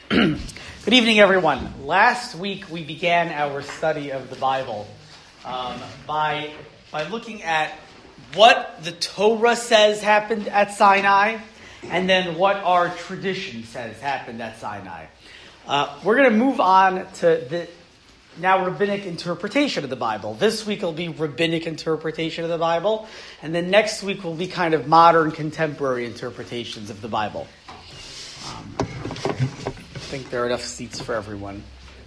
Good evening, everyone. Last week we began our study of the Bible by looking at what the Torah says happened at Sinai, and then what our tradition says happened at Sinai. We're going to move on to the now rabbinic interpretation of the Bible. This week will be rabbinic interpretation of the Bible, and then next week will be kind of modern, contemporary interpretations of the Bible. I think there are enough seats for everyone.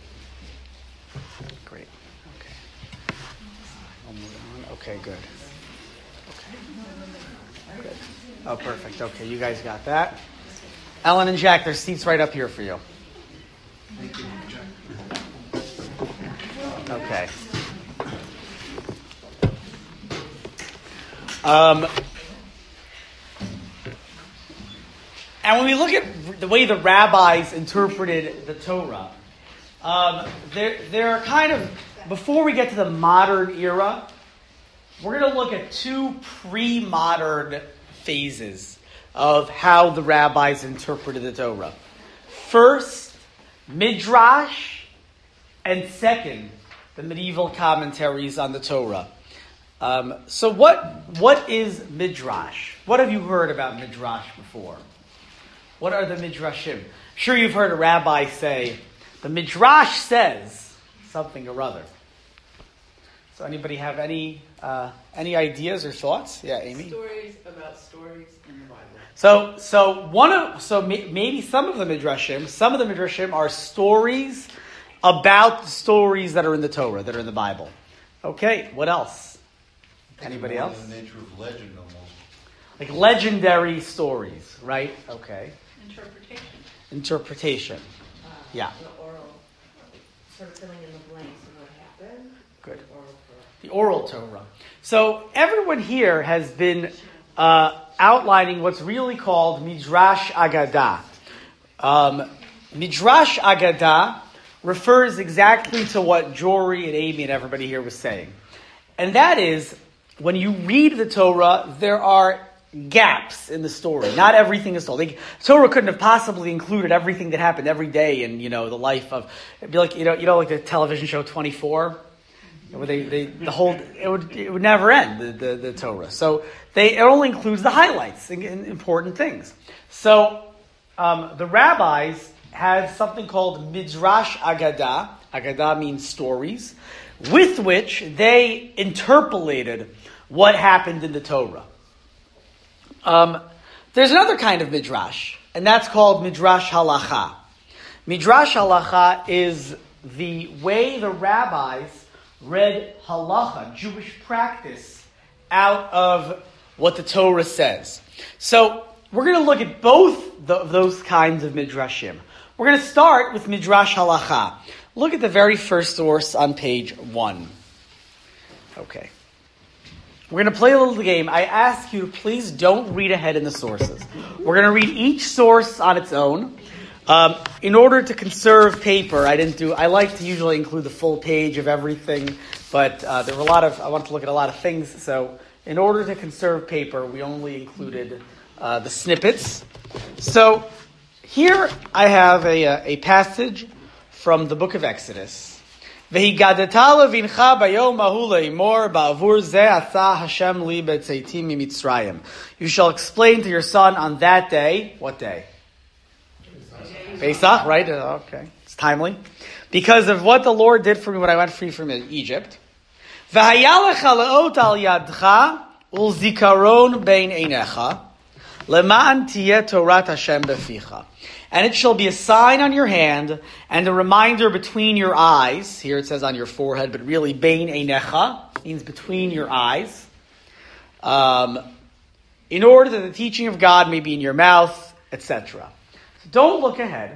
Great. Okay. I'll move on. Okay, good. Okay. Good. Oh, perfect. Okay, you guys got that. Ellen and Jack, there's seats right up here for you. Thank you, Jack. Okay. And when we look at the way the rabbis interpreted the Torah, there are kind of, before we get to the modern era, we're going to look at two pre-modern phases of how the rabbis interpreted the Torah. First, Midrash, and second, the medieval commentaries on the Torah. So what is Midrash? What have you heard about Midrash before? What are the Midrashim? Sure, you've heard a rabbi say, the Midrash says something or other. So anybody have any ideas or thoughts? Yeah, Amy? Stories about stories in the Bible. So maybe some of the Midrashim are stories about the stories that are in the Torah, that are in the Bible. Okay, what else? Anybody else? In the nature of legend almost. Like legendary stories, right? Okay. Interpretation. Yeah. The oral, sort of filling in the blanks of what happened. Good. The oral Torah. The oral Torah. So everyone here has been outlining what's really called Midrash Agadah. Midrash Agadah refers exactly to what Jory and Amy and everybody here was saying. And that is, when you read the Torah, there are gaps in the story. Not everything is told. The Torah couldn't have possibly included everything that happened every day in, the life of, it'd be like, like the television show 24, where it would never end, the Torah. So it only includes the highlights and important things. So, the rabbis had something called Midrash Agadah. Agadah means stories, with which they interpolated what happened in the Torah. There's another kind of midrash, and that's called midrash halacha. Midrash halacha is the way the rabbis read halacha, Jewish practice, out of what the Torah says. So we're going to look at both of those kinds of midrashim. We're going to start with midrash halacha. Look at the very first source on page 1. Okay. We're going to play a little game. I ask you, please don't read ahead in the sources. We're going to read each source on its own. In order to conserve paper, I like to usually include the full page of everything, but there were I wanted to look at a lot of things, so in order to conserve paper, we only included the snippets. So here I have a passage from the book of Exodus. והגדת לבנך ביום ההוא לאמור בעבור זה עשה השם לי בצאתי ממצרים. You shall explain to your son on that day. What day? Pesach, right? Okay, it's timely. Because of what the Lord did for me when I went free from Egypt. והיה לך לאות על ידך ולזיכרון בין עיניך למען תהיה תורת השם בפיך. And it shall be a sign on your hand and a reminder between your eyes. Here it says on your forehead, but really, bein einecha means between your eyes. In order that the teaching of God may be in your mouth, etc. So don't look ahead.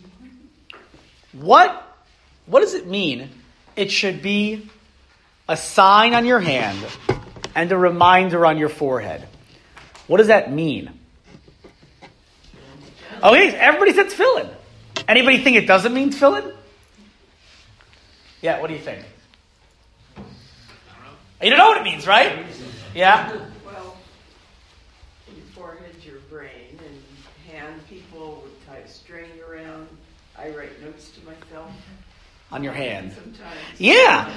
What does it mean? It should be a sign on your hand and a reminder on your forehead. What does that mean? Okay, everybody said tefillin. Anybody think it doesn't mean tefillin? Yeah, what do you think? You don't know what it means, right? Yeah? Well, your forehead's your brain, and hand people would tie a string around. I I write notes to myself On your hand. sometimes. Yeah.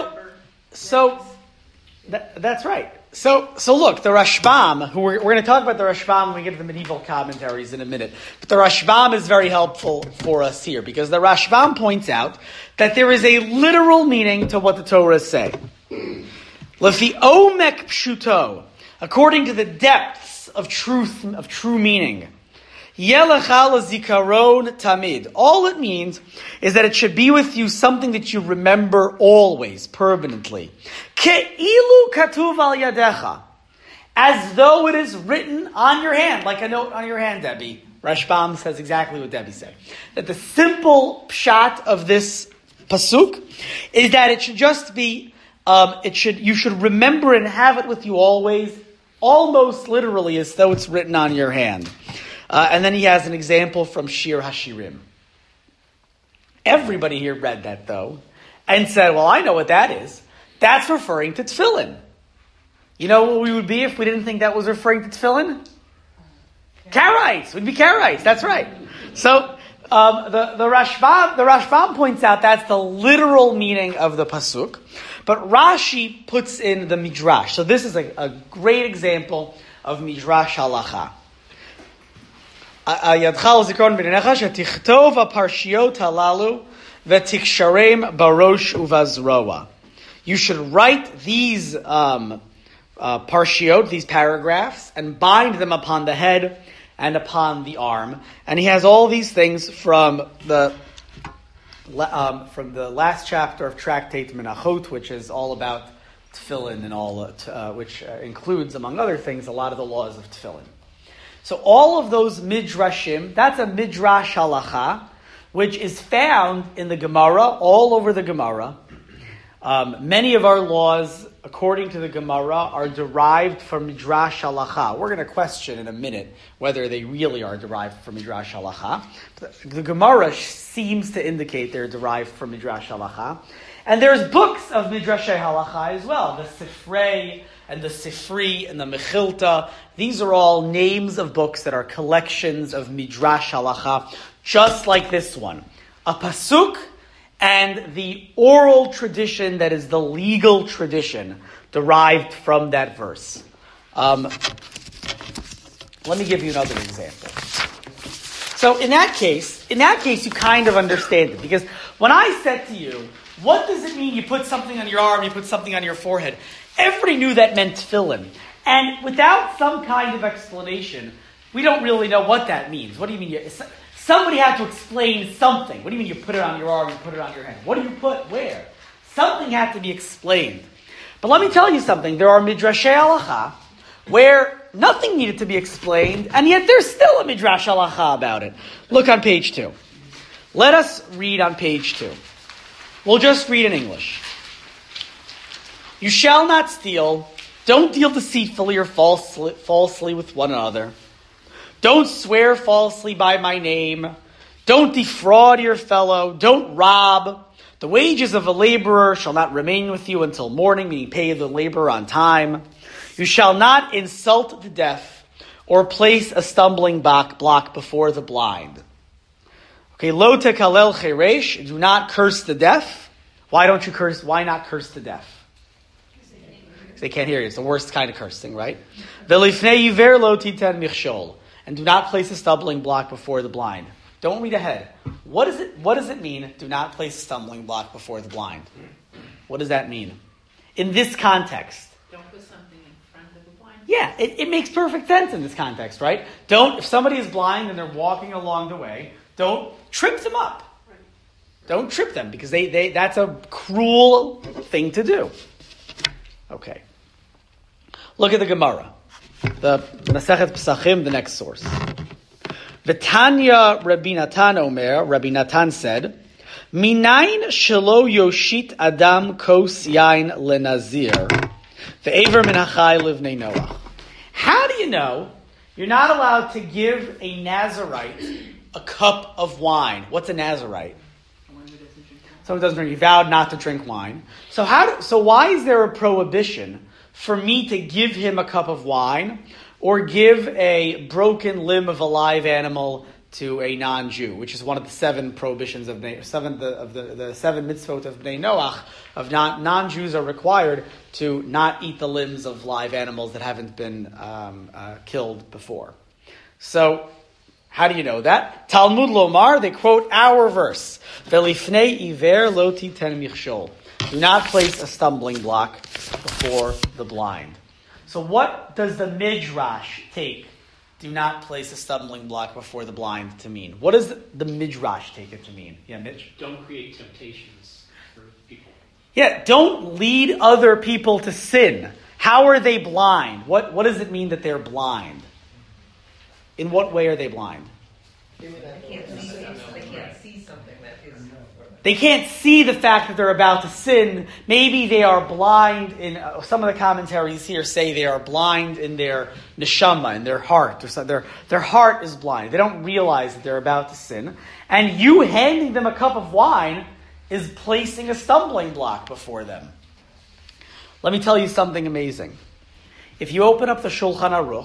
That's right. So look, the Rashbam, who we're going to talk about the Rashbam when we get to the medieval commentaries in a minute. But the Rashbam is very helpful for us here because the Rashbam points out that there is a literal meaning to what the Torah is saying. Lefi omek pshuto, according to the depths of true meaning. Yelechal zikaron tamid. All it means is that it should be with you something that you remember always, permanently. Ke'ilu katuv al yadecha. As though it is written on your hand, like a note on your hand, Debbie. Rashbam says exactly what Debbie said. That the simple pshat of this pasuk is that it should just be, you should remember and have it with you always, almost literally as though it's written on your hand. And then he has an example from Shir Hashirim. Everybody here read that, though, and said, well, I know what that is. That's referring to tefillin. You know what we would be if we didn't think that was referring to tefillin? Karaites. We'd be Karaites. That's right. So the Rashbam points out that's the literal meaning of the pasuk. But Rashi puts in the midrash. So this is a great example of midrash halacha. Yadchal zikron b'neinecha shetichtov aparshiot halalu v'tiksharem barosh uvazroa. You should write these parshiot, these paragraphs, and bind them upon the head and upon the arm. And he has all these things from the last chapter of Tractate Menachot, which is all about tefillin and all, which includes, among other things, a lot of the laws of tefillin. So all of those midrashim, that's a midrash halacha, which is found in the Gemara, all over the Gemara. Many of our laws, according to the Gemara, are derived from midrash halacha. We're going to question in a minute whether they really are derived from midrash halacha. The Gemara seems to indicate they're derived from midrash halacha. And there's books of midrashay halacha as well, the Sifrei and the Sifri and the Mechilta. These are all names of books that are collections of midrash halacha, just like this one. A pasuk and the oral tradition that is the legal tradition derived from that verse. Let me give you another example. So in that case, you kind of understand it. Because when I said to you, what does it mean you put something on your arm, you put something on your forehead? Everybody knew that meant tefillin. And without some kind of explanation, we don't really know what that means. What do you mean? Somebody had to explain something. What do you mean you put it on your arm, you put it on your hand? What do you put where? Something had to be explained. But let me tell you something. There are midrashay halacha where nothing needed to be explained, and yet there's still a midrash halacha about it. Look on page 2. Let us read on page 2. We'll just read in English. You shall not steal. Don't deal deceitfully or falsely with one another. Don't swear falsely by my name. Don't defraud your fellow. Don't rob. The wages of a laborer shall not remain with you until morning, meaning pay the laborer on time. You shall not insult the deaf or place a stumbling block before the blind. Okay, lo tekalel cheresh, do not curse the deaf. Why don't you curse? Why not curse the deaf? Because they can't hear you. It's the worst kind of cursing, right? Velifnei yiver lo titen michshol, and do not place a stumbling block before the blind. Don't read ahead. What does it mean? Do not place a stumbling block before the blind. What does that mean in this context? Don't put something in front of the blind. Yeah, it makes perfect sense in this context, right? If somebody is blind and they're walking along the way, don't trip them up. Right. Don't trip them because they that's a cruel thing to do. Okay. Look at the Gemara. The Masechet Pesachim, the next source. V'tanya Rabbi Natan Omer, Rabbi Natan said, Minayin shelo yoshit adam kos yain lenazir, ve'ever min hachai livnei Noach. How do you know you're not allowed to give a Nazarite a cup of wine? What's a Nazarite? Someone doesn't drink. He vowed not to drink wine. So why is there a prohibition for me to give him a cup of wine or give a broken limb of a live animal to a non-Jew, which is one of the 7 prohibitions of the 7 mitzvot of Bnei Noach, of non-Jews are required to not eat the limbs of live animals that haven't been killed before. So, how do you know that? Talmud Lomar, they quote our verse, Velifnei iver lo titen michshol. Do not place a stumbling block before the blind. So what does the Midrash take? Do not place a stumbling block before the blind to mean. What does the Midrash take it to mean? Yeah, Mitch? Don't create temptations for people. Yeah, don't lead other people to sin. How are they blind? What does it mean that they're blind? In what way are they blind? They can't see something that is... They can't see the fact that they're about to sin. Maybe they are blind in... some of the commentaries here say they are blind in their neshama, in their heart. Their heart is blind. They don't realize that they're about to sin. And you handing them a cup of wine is placing a stumbling block before them. Let me tell you something amazing. If you open up the Shulchan Aruch,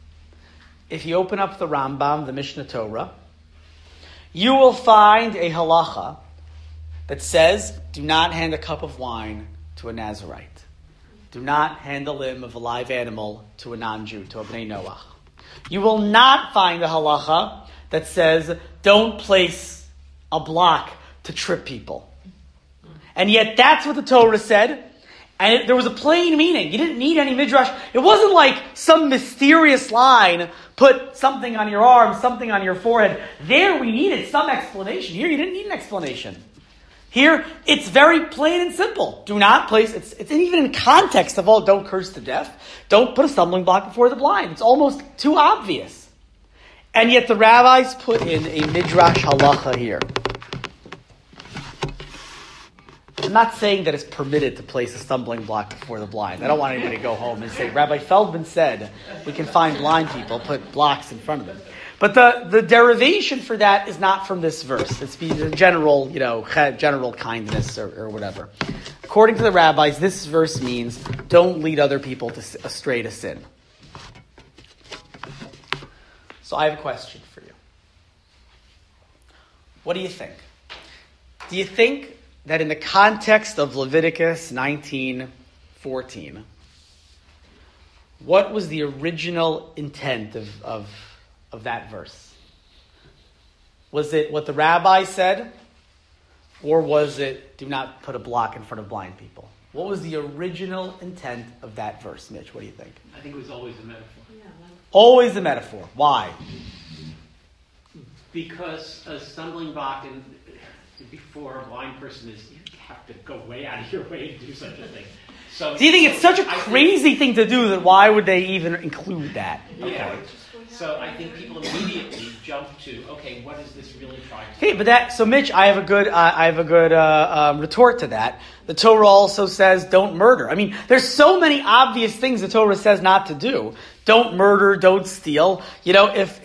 if you open up the Rambam, the Mishnah Torah, you will find a halacha that says, do not hand a cup of wine to a Nazarite. Do not hand the limb of a live animal to a non-Jew, to a Bnei Noach. You will not find a halacha that says, don't place a block to trip people. And yet that's what the Torah said. And there was a plain meaning. You didn't need any midrash. It wasn't like some mysterious line, put something on your arm, something on your forehead. There we needed some explanation. Here you didn't need an explanation. Here, it's very plain and simple. Do not place, it's even in context of all, don't curse the deaf. Don't put a stumbling block before the blind. It's almost too obvious. And yet the rabbis put in a midrash halacha here. I'm not saying that it's permitted to place a stumbling block before the blind. I don't want anybody to go home and say, Rabbi Feldman said we can find blind people, put blocks in front of them. But the derivation for that is not from this verse. It's the general, general kindness or whatever. According to the rabbis, this verse means don't lead other people astray to sin. So I have a question for you. What do you think? Do you think that in the context of Leviticus 19:14, what was the original intent of that verse? Was it what the rabbi said, or was it do not put a block in front of blind people? What was the original intent of that verse, Mitch? What do you think? I think it was always a metaphor. Always a metaphor. Why? Because a stumbling block before a blind person is, you have to go way out of your way to do such a thing. So, do you think it's such a crazy thing to do that why would they even include that? Yeah. Okay. So I think people immediately jump to, okay, what is this really trying to do? Okay, but so Mitch, I have a good retort to that. The Torah also says don't murder. I mean, there's so many obvious things the Torah says not to do. Don't murder, don't steal. Do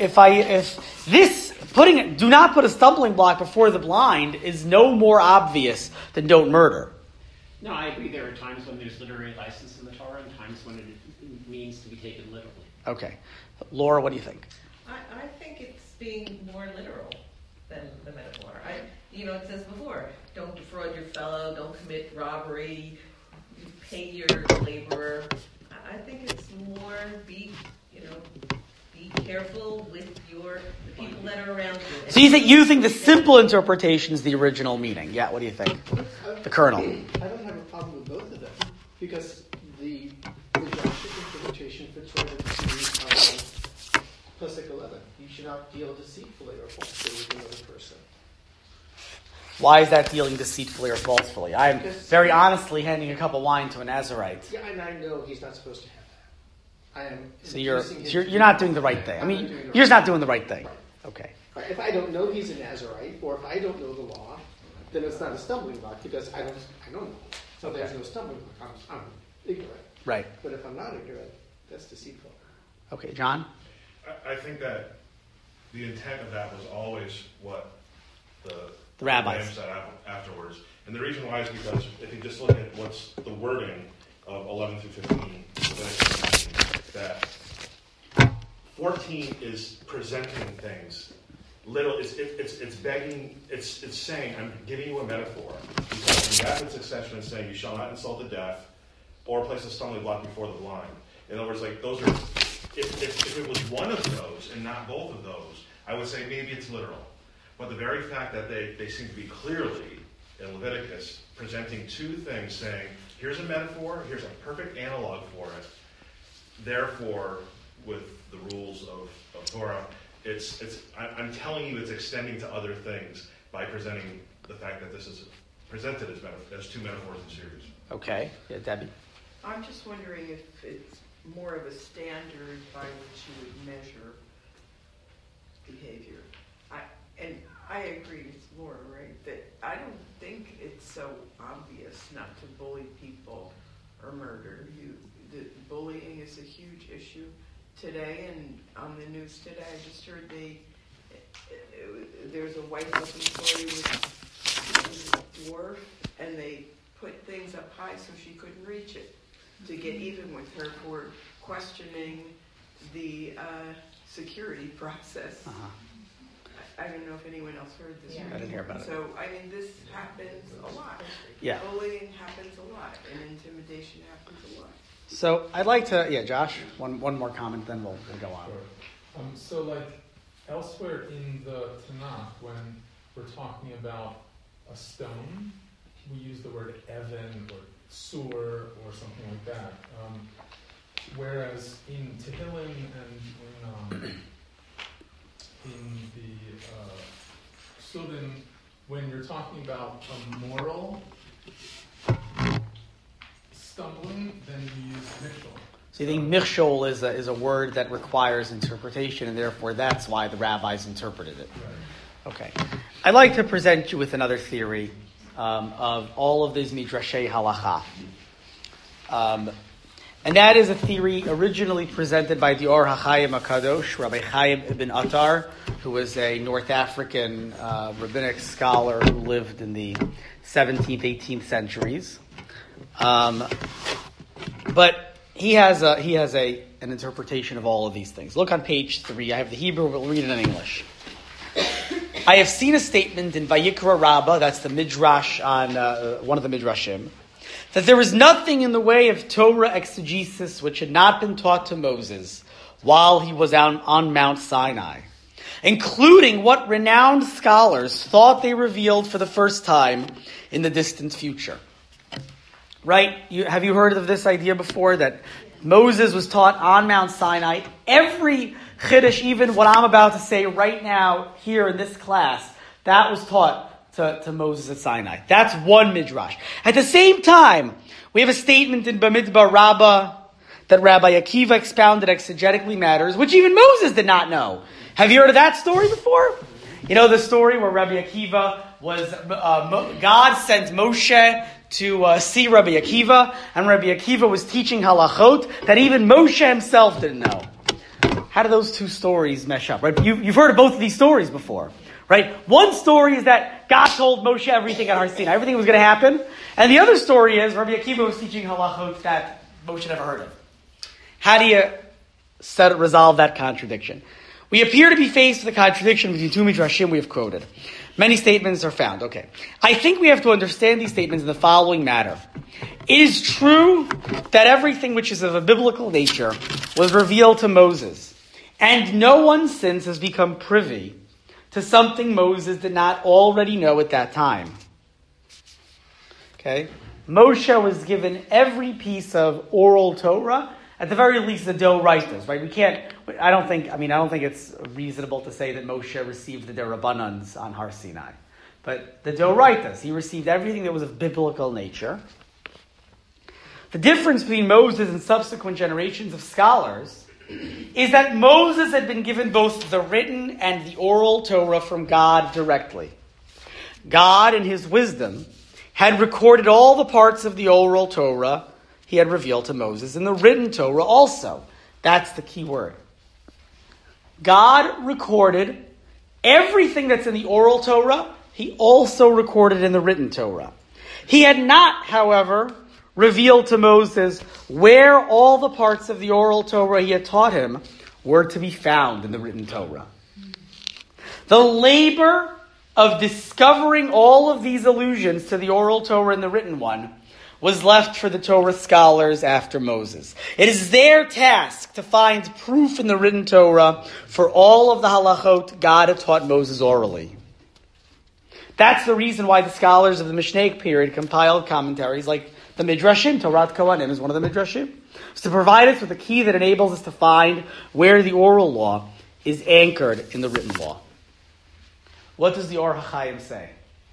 not put a stumbling block before the blind is no more obvious than don't murder. No, I agree. There are times when there's literary license in the Torah and times when it means to be taken literally. Okay. Laura, what do you think? I think it's being more literal than the metaphor. It says before, don't defraud your fellow, don't commit robbery, pay your laborer. I think it's more be careful with the people that are around you. So you think the simple interpretation is the original meaning? Yeah, what do you think? The Colonel. I don't have a problem with both of them because the Midrashic interpretation fits right into Pasuk 11. You should not deal deceitfully or falsely with another person. Why is that dealing deceitfully or falsely? I'm very honestly handing a cup of wine to a Nazarite. Yeah, and I know he's not supposed to have that. I am. So you're not doing the right thing. I mean, you're just not doing the right thing. Right. Okay. Right. If I don't know he's a Nazarite, or if I don't know the law, then it's not a stumbling block because I don't know. So there's no stumbling block. I'm ignorant. Right. But if I'm not ignorant, that's deceitful. Okay, John? I think that the intent of that was always what the rabbis said afterwards. And the reason why is because if you just look at what's the wording of 11 through 15, that 14 is presenting things it's begging, it's saying, I'm giving you a metaphor. He's in rapid succession and saying, you shall not insult the deaf or place a stumbling block before the blind. In other words, like those are, if it was one of those and not both of those, I would say maybe it's literal. But the very fact that they seem to be clearly, in Leviticus, presenting two things, saying, here's a metaphor, here's a perfect analog for it. Therefore, with the rules of Torah, I'm telling you it's extending to other things by presenting the fact that this is presented as two metaphors in series. Okay. Yeah, Debbie. I'm just wondering if it's more of a standard by which you would measure behavior. I agree with Laura, right, that I don't think it's so obvious not to bully people or murder. The bullying is a huge issue today, and on the news today, I just heard there's a white-looking story with a dwarf, and they put things up high so she couldn't reach it to get even with her for questioning the security process. Uh-huh. I don't know if anyone else heard this. Yeah. I didn't hear about it. So, I mean, this happens a lot. Yeah. Bullying happens a lot, and intimidation happens a lot. So I'd like to, Josh, one more comment, then we'll go on. Sure. So like elsewhere in the Tanakh, when we're talking about a stone, we use the word even or sur or something like that. Whereas in Tehillim and in the Psulim, when you're talking about a moral stumbling, then you use mishol. So you think michshol is a word that requires interpretation, and therefore that's why the rabbis interpreted it. Right. Okay. I'd like to present you with another theory of all of these midrashei halacha. And that is a theory originally presented by the Or HaChaim HaKadosh, Rabbi Chaim ibn Attar, who was a North African rabbinic scholar who lived in the 17th, 18th centuries. But he has an interpretation of all of these things. Look on page 3. I have the Hebrew, we'll read it in English. I have seen a statement in Vayikra Rabbah, that's the midrash on one of the midrashim, that there was nothing in the way of Torah exegesis which had not been taught to Moses while he was on Mount Sinai, including what renowned scholars thought they revealed for the first time in the distant future. Right? Have you heard of this idea before, that Moses was taught on Mount Sinai? Every Chiddush, even what I'm about to say right now here in this class, that was taught to Moses at Sinai. That's one midrash. At the same time, we have a statement in Bamidbar Rabbah that Rabbi Akiva expounded exegetically matters, which even Moses did not know. Have you heard of that story before? You know the story where Rabbi Akiva was, God sent Moshe to see Rabbi Akiva, and Rabbi Akiva was teaching halachot that even Moshe himself didn't know. How do those two stories mesh up? Right? You've heard of both of these stories before, right? One story is that God told Moshe everything at Har Sinai, everything was going to happen, and the other story is Rabbi Akiva was teaching halachot that Moshe never heard of. How do you resolve that contradiction? We appear to be faced with a contradiction between two midrashim we have quoted. Many statements are found. Okay. I think we have to understand these statements in the following manner. It is true that everything which is of a biblical nature was revealed to Moses, and no one since has become privy to something Moses did not already know at that time. Okay? Moshe was given every piece of oral Torah, at the very least the Doraitahs, right? I don't think it's reasonable to say that Moshe received the Derabanans on Har Sinai. But the Doraitahs, he received everything that was of biblical nature. The difference between Moses and subsequent generations of scholars is that Moses had been given both the written and the oral Torah from God directly. God, in his wisdom, had recorded all the parts of the oral Torah he had revealed to Moses, and the written Torah also. That's the key word. God recorded everything that's in the oral Torah, he also recorded in the written Torah. He had not, however, revealed to Moses where all the parts of the oral Torah he had taught him were to be found in the written Torah. The labor of discovering all of these allusions to the oral Torah and the written one was left for the Torah scholars after Moses. It is their task to find proof in the written Torah for all of the halachot God had taught Moses orally. That's the reason why the scholars of the Mishnaic period compiled commentaries like the Midrashim. Torat Kohanim is one of the Midrashim. It's to provide us with a key that enables us to find where the oral law is anchored in the written law. What does the Or HaChaim say?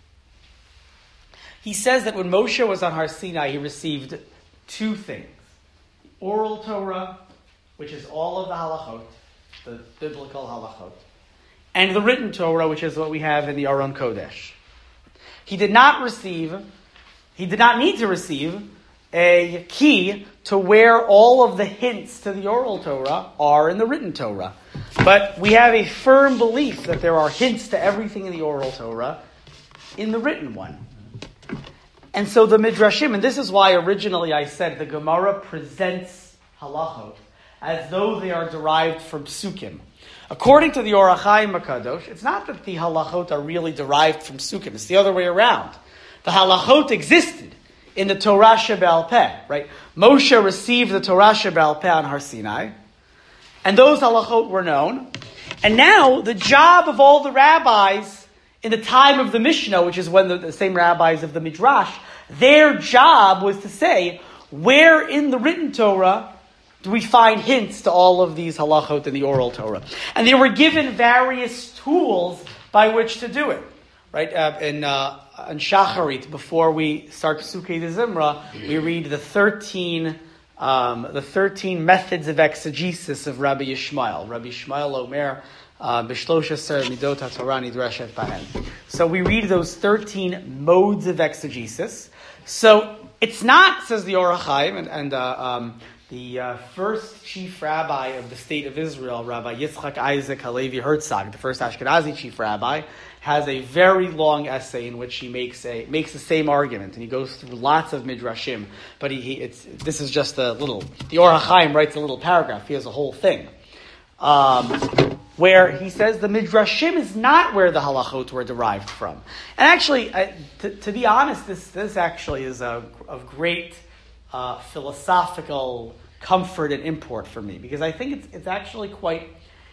He says that when Moshe was on Har Sinai, he received two things. The oral Torah, which is all of the halachot, the biblical halachot, and the written Torah, which is what we have in the Aron Kodesh. He did not need to receive a key to where all of the hints to the oral Torah are in the written Torah. But we have a firm belief that there are hints to everything in the oral Torah in the written one. And so the Midrashim, and this is why originally I said the Gemara presents halachot as though they are derived from psukim. According to the Or HaChaim HaKadosh, it's not that the halachot are really derived from psukim, it's the other way around. The halachot existed in the Torah Sheba'al Peh, right? Moshe received the Torah Sheba'al Peh on Har Sinai, and those halachot were known. And now the job of all the rabbis in the time of the Mishnah, which is when the same rabbis of the Midrash, their job was to say, where in the written Torah do we find hints to all of these halachot in the oral Torah? And they were given various tools by which to do it. Right? In Shacharit, before we start Pesukei de Zimra, we read the 13 methods of exegesis of Rabbi Yishmael. Rabbi Yishmael Omer, B'shlosha Ser Midot HaTorah Nidreshet Bahen. So we read those 13 modes of exegesis. So it's not, says the Or HaChaim, and the first chief rabbi of the state of Israel, Rabbi Yitzchak Isaac Halevi Herzog, the first Ashkenazi chief rabbi, has a very long essay in which he makes the same argument, and he goes through lots of midrashim. But this is just a little. The Or HaChaim writes a little paragraph. He has a whole thing where he says the midrashim is not where the halachot were derived from. And actually, to be honest, this actually is of great philosophical comfort and import for me, because I think it's actually quite.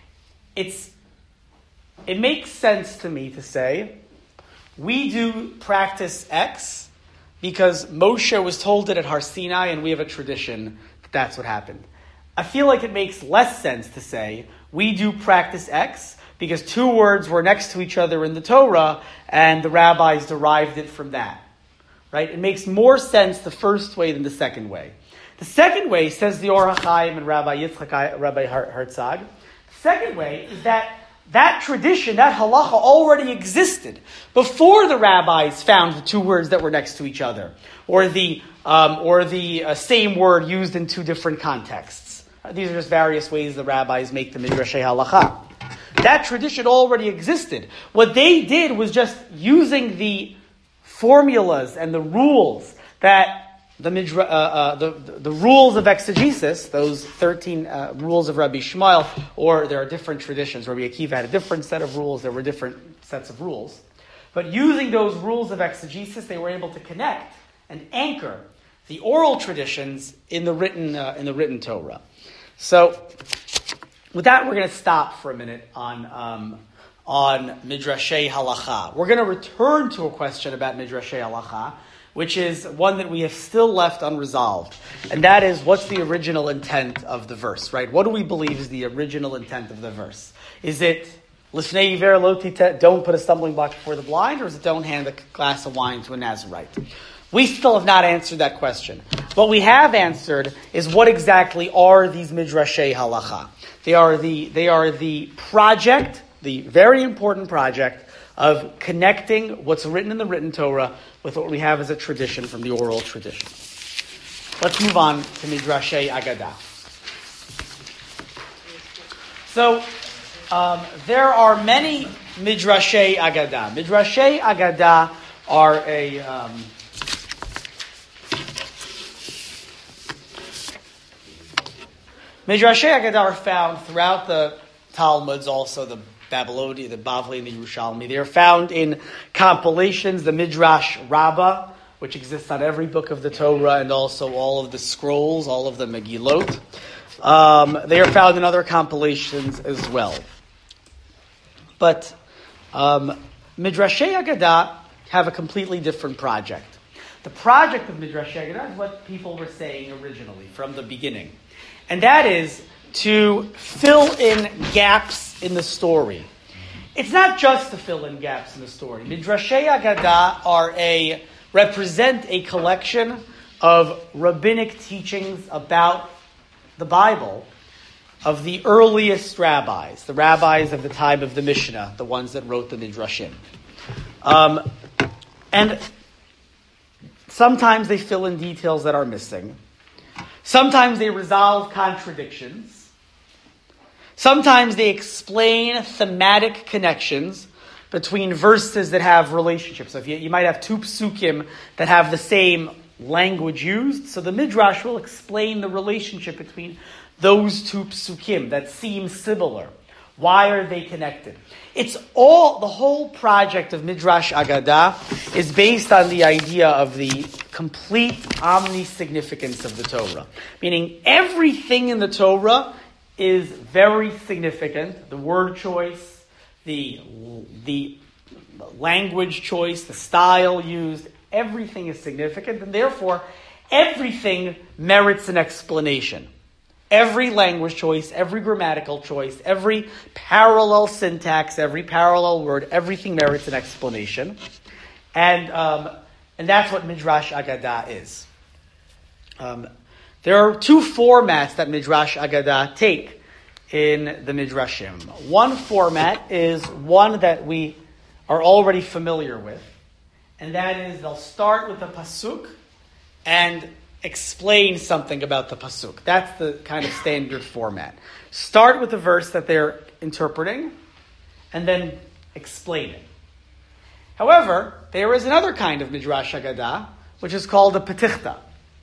It makes sense to me to say, we do practice X because Moshe was told it at Har Sinai and we have a tradition that that's what happened. I feel like it makes less sense to say, we do practice X because two words were next to each other in the Torah and the rabbis derived it from that. Right? It makes more sense the first way than the second way. The second way, says the Or HaChaim and Rabbi Yitzchak, Rabbi Herzog, the second way is that tradition, that halacha already existed before the rabbis found the two words that were next to each other, or the same word used in two different contexts. These are just various ways the rabbis make the midrashay halacha. That tradition already existed. What they did was just using the formulas and the rules that the rules of exegesis, those 13 rules of Rabbi Yishmael, or there are different traditions. Rabbi Akiva had a different set of rules. There were different sets of rules. But using those rules of exegesis, they were able to connect and anchor the oral traditions in the written Torah. So, with that, we're going to stop for a minute on Midrashay Halacha. We're going to return to a question about Midrashay Halacha, which is one that we have still left unresolved. And that is, what's the original intent of the verse, right? What do we believe is the original intent of the verse? Is it, L'fnei iver lo titeh, don't put a stumbling block before the blind, or is it don't hand a glass of wine to a Nazarite? We still have not answered that question. What we have answered is what exactly are these Midrashay Halacha? They are the project, the very important project of connecting what's written in the written Torah with what we have as a tradition from the oral tradition. Let's move on to Midrashay Agadah. So, there are many Midrashay Agadah. Midrashay Agadah are Midrashay Agadah are found throughout the Talmuds, also the Babylonian, the Bavli, and the Yerushalmi. They are found in compilations, the Midrash Rabbah, which exists on every book of the Torah, and also all of the scrolls, all of the Megillot. They are found in other compilations as well. But Midrashei Agadah have a completely different project. The project of Midrashei Agadah is what people were saying originally, from the beginning. And that is to fill in gaps in the story. It's not just to fill in gaps in the story. Midrashei Agadah represent a collection of rabbinic teachings about the Bible of the earliest rabbis, the rabbis of the time of the Mishnah, the ones that wrote the Midrashim. And sometimes they fill in details that are missing. Sometimes they resolve contradictions. Sometimes they explain thematic connections between verses that have relationships. So if you might have two psukim that have the same language used, so the Midrash will explain the relationship between those two psukim that seem similar. Why are they connected? The whole project of Midrash Agadah is based on the idea of the complete omni-significance of the Torah. Meaning everything in the Torah is very significant. The word choice, the language choice, the style used, everything is significant, and therefore everything merits an explanation. Every language choice, every grammatical choice, every parallel syntax, every parallel word, everything merits an explanation. And that's what Midrash Agadah is. There are two formats that Midrash Agadah take in the Midrashim. One format is one that we are already familiar with, and that is they'll start with a pasuk and explain something about the pasuk. That's the kind of standard format. Start with the verse that they're interpreting, and then explain it. However, there is another kind of Midrash Agadah, which is called a petichta.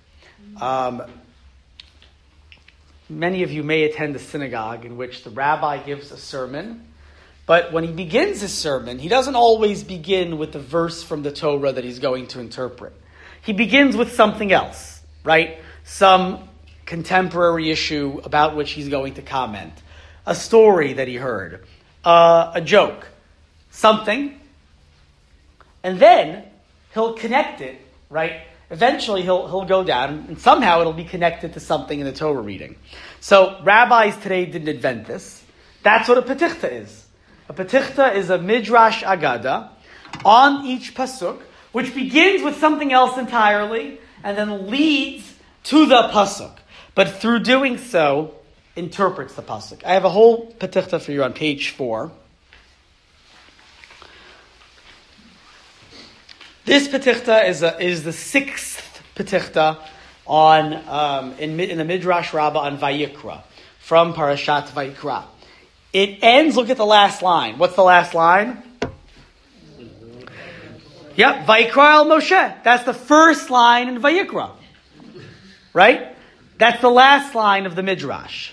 Many of you may attend a synagogue in which the rabbi gives a sermon, but when he begins his sermon, he doesn't always begin with the verse from the Torah that he's going to interpret. He begins with something else. Right? Some contemporary issue about which he's going to comment. A story that he heard. A joke. Something. And then he'll connect it, right? Eventually he'll go down and somehow it'll be connected to something in the Torah reading. So rabbis today didn't invent this. That's what a petichta is. A petichta is a Midrash Agadah on each pasuk, which begins with something else entirely, and then leads to the pasuk. But through doing so, interprets the pasuk. I have a whole petichta for you on page 4. This petichta is the 6th petichta in the Midrash Rabbah on Vayikra, from Parashat Vayikra. It ends, look at the last line. What's the last line? Yep, Vayikra el Moshe. That's the first line in Vayikra. Right? That's the last line of the Midrash.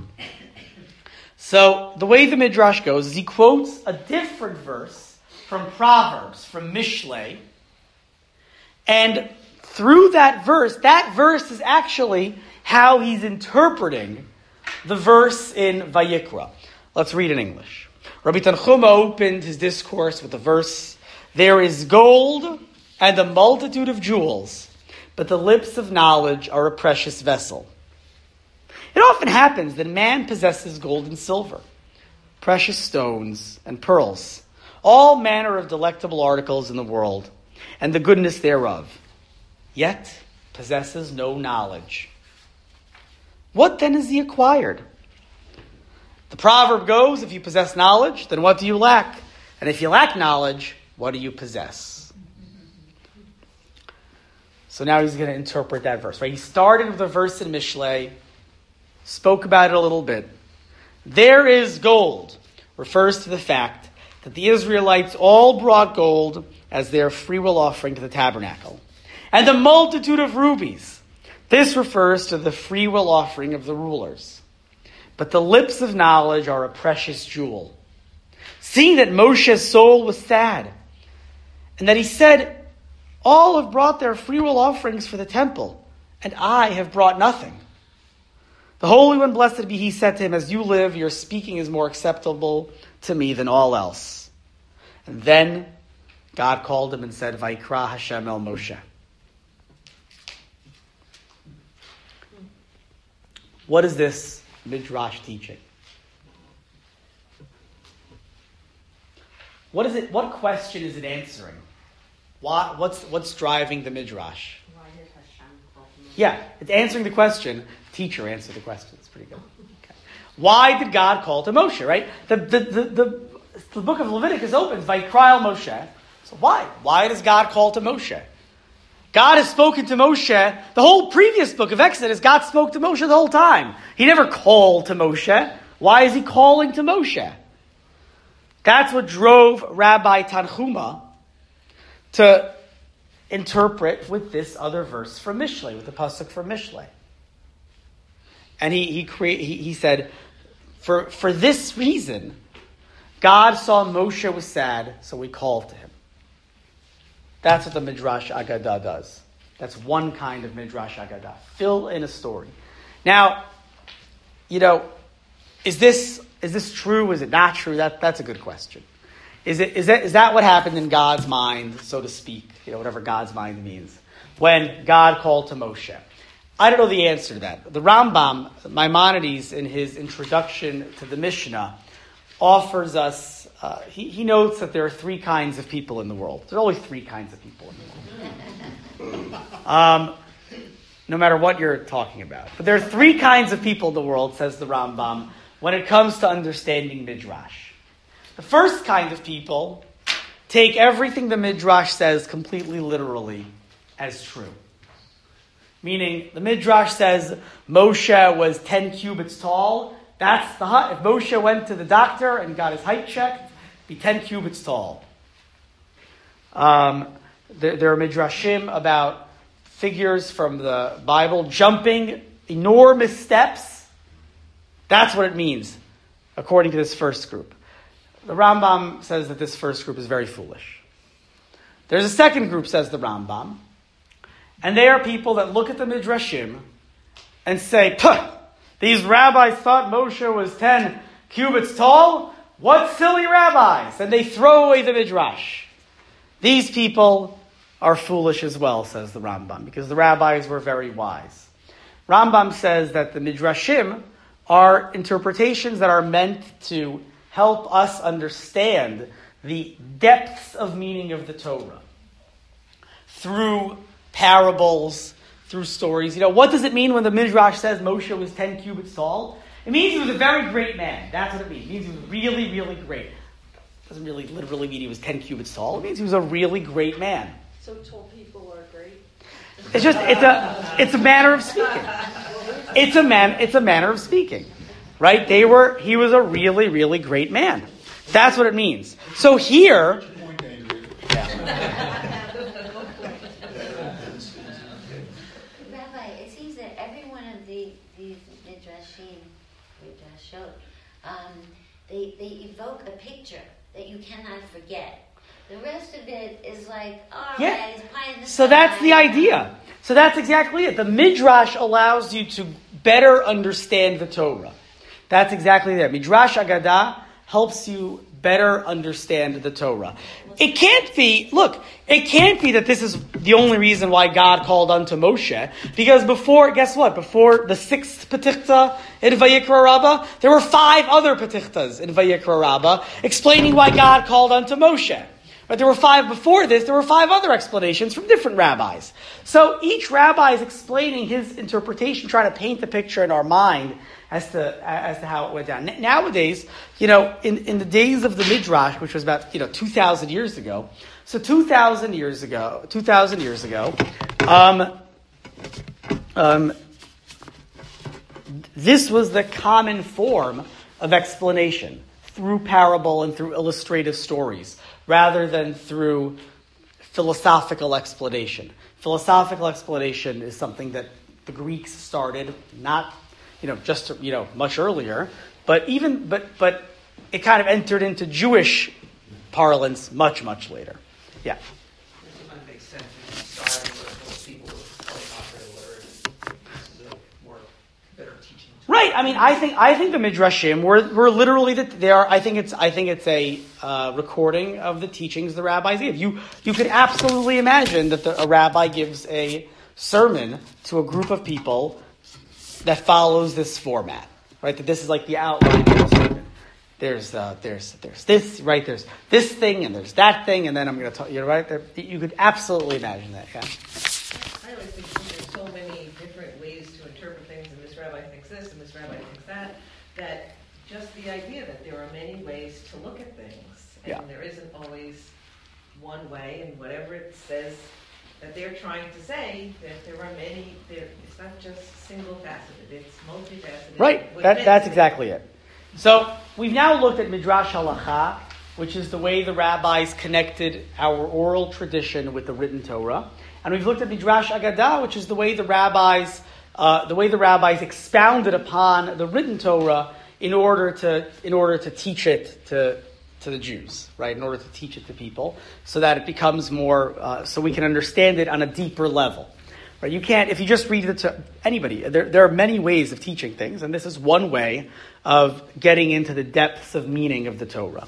So, the way the Midrash goes is he quotes a different verse from Proverbs, from Mishlei, and through that verse is actually how he's interpreting the verse in Vayikra. Let's read in English. Rabbi Tanchuma opened his discourse with the verse, "There is gold and a multitude of jewels, but the lips of knowledge are a precious vessel. It often happens that man possesses gold and silver, precious stones and pearls, all manner of delectable articles in the world, and the goodness thereof, yet possesses no knowledge. What then is he acquired? The proverb goes, if you possess knowledge, then what do you lack? And if you lack knowledge, what do you possess?" So now he's going to interpret that verse. Right? He started with a verse in Mishlei, spoke about it a little bit. There is gold, refers to the fact that the Israelites all brought gold as their freewill offering to the tabernacle. And the multitude of rubies. This refers to the freewill offering of the rulers. But the lips of knowledge are a precious jewel. seeing that Moshe's soul was sad, and that he said, all have brought their freewill offerings for the temple, and I have brought nothing. The Holy One, blessed be he, said to him, as you live, your speaking is more acceptable to me than all else. And then God called him and said, Vaikra Hashem el Moshe. What is this Midrash teaching? What is it? What question is it answering? What's driving the Midrash? Why did Hashem call him? Yeah, it's answering the question. Teacher answered the question. It's pretty good. Okay. Why did God call to Moshe? Right? The book of Leviticus opens Vaikra Moshe. So why? Why does God call to Moshe? God has spoken to Moshe. The whole previous book of Exodus, God spoke to Moshe the whole time. He never called to Moshe. Why is he calling to Moshe? That's what drove Rabbi Tanchuma to interpret with this other verse from Mishlei, with the pasuk from Mishlei. And he said, for this reason, God saw Moshe was sad, so he called to him. That's what the Midrash Agadah does. That's one kind of Midrash Agadah. Fill in a story. Now, is this true? Is it not true? That's a good question. Is that what happened in God's mind, so to speak? Whatever God's mind means. When God called to Moshe. I don't know the answer to that. The Rambam, Maimonides, in his introduction to the Mishnah, offers us, he notes that there are three kinds of people in the world. There are only three kinds of people in the world. No matter what you're talking about. But there are three kinds of people in the world, says the Rambam, when it comes to understanding Midrash. The first kind of people take everything the Midrash says completely literally as true. Meaning, the Midrash says Moshe was 10 cubits tall. That's the height. If Moshe went to the doctor and got his height checked, be 10 cubits tall. There are Midrashim about figures from the Bible jumping enormous steps. That's what it means, according to this first group. The Rambam says that this first group is very foolish. There's a second group, says the Rambam, and they are people that look at the Midrashim and say, "Puh, these rabbis thought Moshe was 10 cubits tall? What silly rabbis!" And they throw away the Midrash. These people are foolish as well, says the Rambam, because the rabbis were very wise. Rambam says that the Midrashim are interpretations that are meant to help us understand the depths of meaning of the Torah through parables, through stories. What does it mean when the Midrash says Moshe was 10 cubits tall? It means he was a very great man. That's what it means. It means he was really, really great. It doesn't really literally mean he was 10 cubits tall. It means he was a really great man. So tall people are great? It's a manner of speaking. It's a manner of speaking. Right? He was a really, really great man. That's what it means. So here, Rabbi, it seems that every one of these midrashot, they evoke a picture that you cannot forget. The rest of it is like, yeah. It's pie in the So that's sky. the idea. So that's exactly it. The Midrash allows you to better understand the Torah. That's exactly that. Midrash Agadah helps you better understand the Torah. It can't be that this is the only reason why God called unto Moshe, because before the 6th Petichta in Vayikra Rabbah, there were 5 other Petichtas in Vayikra Rabbah explaining why God called unto Moshe. But there were 5 before this, there were 5 other explanations from different rabbis. So each rabbi is explaining his interpretation, trying to paint the picture in our mind as to how it went down. Nowadays, in the days of the Midrash, which was about 2,000 years ago. So 2,000 years ago, this was the common form of explanation through parable and through illustrative stories, rather than through philosophical explanation. Philosophical explanation is something that the Greeks started, not much earlier, but it kind of entered into Jewish parlance much, much later. Yeah. This might make sense if you started where those people were probably not very learned. This is a more better teaching. Right. I mean, I think the Midrashim were literally I think it's a recording of the teachings the rabbis gave. You could absolutely imagine that a rabbi gives a sermon to a group of people that follows this format, right? That this is like the outline of the sermon. There's this, right? There's this thing and there's that thing, and then I'm going to tell you, right? You could absolutely imagine that. Yeah. I always think there's so many different ways to interpret things, and this rabbi thinks this, and this rabbi thinks that just the idea that there are many ways to look at things, and there isn't always one way, and whatever it says that they're trying to say, that there are many, it's not just single-faceted, it's multifaceted. Right, that's exactly it. So we've now looked at Midrash Halacha, which is the way the rabbis connected our oral tradition with the written Torah. And we've looked at Midrash Agadah, which is the way the rabbis expounded upon the written Torah in order to teach it to the Jews, right? In order to teach it to people, so that it becomes more, so we can understand it on a deeper level. Right? You can't, if you just read it to anybody, there are many ways of teaching things, and this is one way of getting into the depths of meaning of the Torah.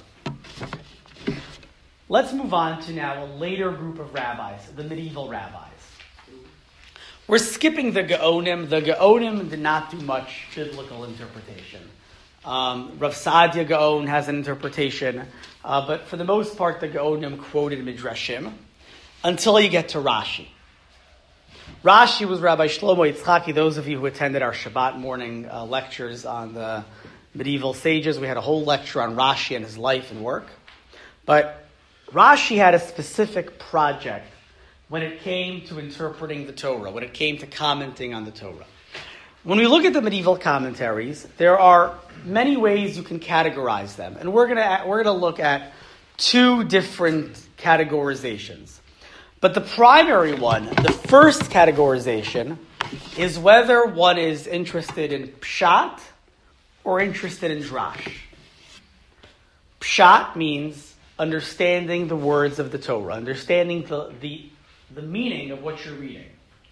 Let's move on to now a later group of rabbis, the medieval rabbis. We're skipping the Gaonim. The Gaonim did not do much biblical interpretation. Rav Saadia Gaon has an interpretation, but for the most part, the Gaonim quoted Midrashim until you get to Rashi. Rashi was Rabbi Shlomo Yitzchaki. Those of you who attended our Shabbat morning lectures on the medieval sages, we had a whole lecture on Rashi and his life and work. But Rashi had a specific project when it came to interpreting the Torah, when it came to commenting on the Torah. When we look at the medieval commentaries, there are many ways you can categorize them, and we're gonna look at two different categorizations. But the primary one, the first categorization, is whether one is interested in pshat or interested in drash. Pshat means understanding the words of the Torah, understanding the meaning of what you're reading.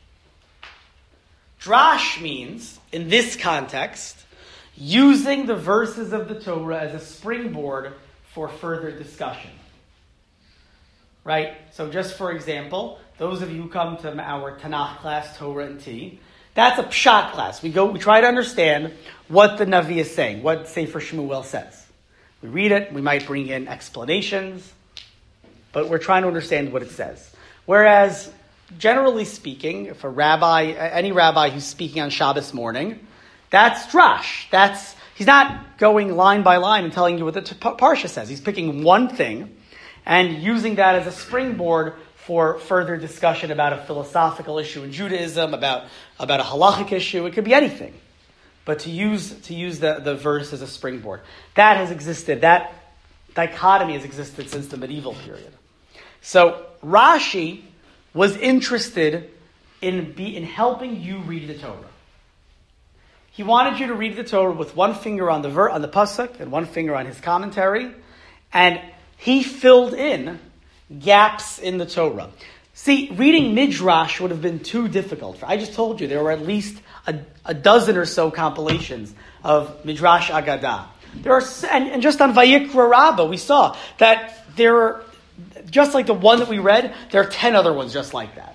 Drash means, in this context, using the verses of the Torah as a springboard for further discussion. Right? So just for example, those of you who come to our Tanakh class, Torah and T, that's a pshat class. We try to understand what the Navi is saying, what Sefer Shmuel says. We read it, we might bring in explanations, but we're trying to understand what it says. Whereas, generally speaking, if any rabbi who's speaking on Shabbos morning, that's drash. He's not going line by line and telling you what the Parsha says. He's picking one thing and using that as a springboard for further discussion about a philosophical issue in Judaism, about a halachic issue. It could be anything. But to use the verse as a springboard. That has existed. That dichotomy has existed since the medieval period. So Rashi was interested in helping you read the Torah. He wanted you to read the Torah with one finger on the pasuk and one finger on his commentary, and he filled in gaps in the Torah. See, reading Midrash would have been too difficult. I just told you there were at least a dozen or so compilations of Midrash Agadah. There are, and just on Vayikra Rabbah, we saw that there are, just like the one that we read, there are 10 other ones just like that.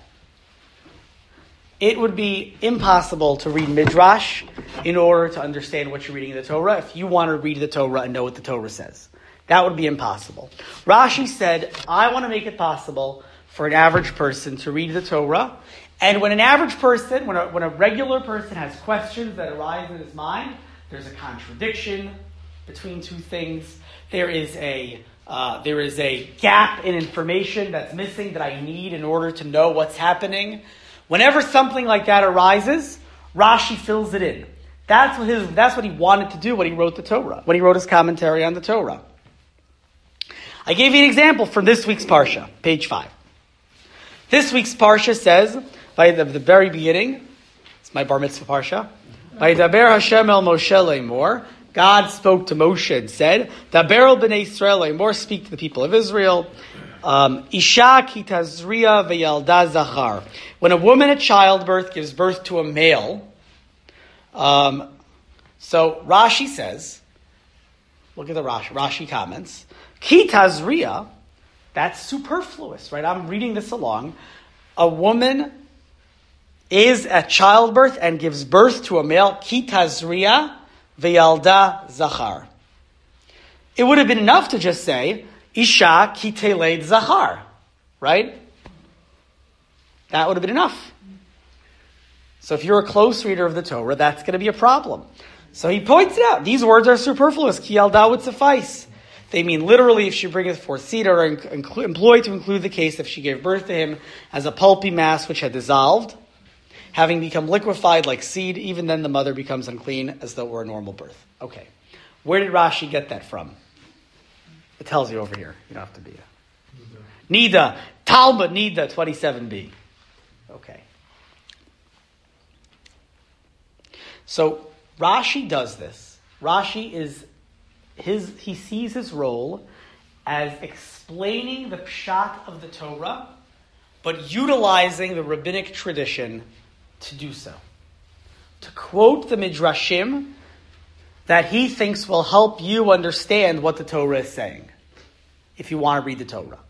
It would be impossible to read Midrash in order to understand what you're reading in the Torah if you want to read the Torah and know what the Torah says. That would be impossible. Rashi said, I want to make it possible for an average person to read the Torah. And when an average person, when a regular person has questions that arise in his mind, there's a contradiction between two things. There is a gap in information that's missing that I need in order to know what's happening. Whenever something like that arises, Rashi fills it in. That's what he wanted to do when he wrote the Torah, when he wrote his commentary on the Torah. I gave you an example from this week's Parsha, page 5. This week's Parsha says, by the very beginning, it's my Bar Mitzvah Parsha, Vayidaber Hashem el Moshe lemor, God spoke to Moshe and said, Daber el b'nei Yisrael, more speak to the people of Israel. Isha ki tazria v'yalda zachar. When a woman at childbirth gives birth to a male, so Rashi says, look at the Rashi. Rashi comments, ki tazria, that's superfluous, right? I'm reading this along. A woman is at childbirth and gives birth to a male, ki tazria v'yalda zachar. It would have been enough to just say, Isha ki teled zachar, right? That would have been enough. So if you're a close reader of the Torah, that's going to be a problem. So he points it out. These words are superfluous. Ki yalda would suffice. They mean literally if she bringeth forth seed, or employed to include the case if she gave birth to him as a pulpy mass which had dissolved, having become liquefied like seed, even then the mother becomes unclean as though it were a normal birth. Okay. Where did Rashi get that from? It tells you over here. You don't have to be a... Nida. Talmud Nida 27b. Okay. So Rashi does this. Rashi he sees his role as explaining the pshat of the Torah, but utilizing the rabbinic tradition to do so. To quote the midrashim that he thinks will help you understand what the Torah is saying, if you want to read the Torah.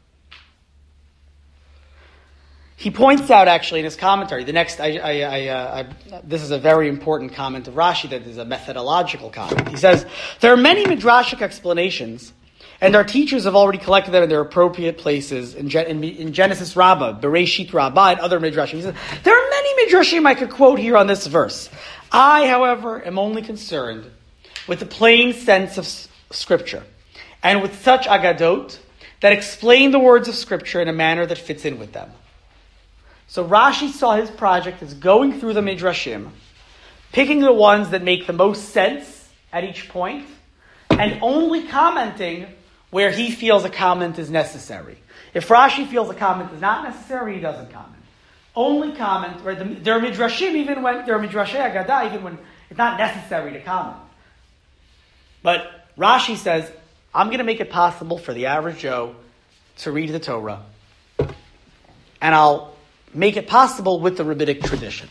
He points out, actually, in his commentary, this is a very important comment of Rashi that is a methodological comment. He says, there are many midrashic explanations, and our teachers have already collected them in their appropriate places in Genesis Rabbah, Bereshit Rabbah, and other midrashim. He says, there are many midrashim I could quote here on this verse. I, however, am only concerned with the plain sense of Scripture, and with such agadot that explain the words of Scripture in a manner that fits in with them. So Rashi saw his project as going through the midrashim, picking the ones that make the most sense at each point, and only commenting where he feels a comment is necessary. If Rashi feels a comment is not necessary, he doesn't comment. Only comment, right? There are midrashim even when there are midrashay Agadah, even when it's not necessary to comment. But Rashi says, I'm going to make it possible for the average Joe to read the Torah, and I'll make it possible with the rabbinic tradition.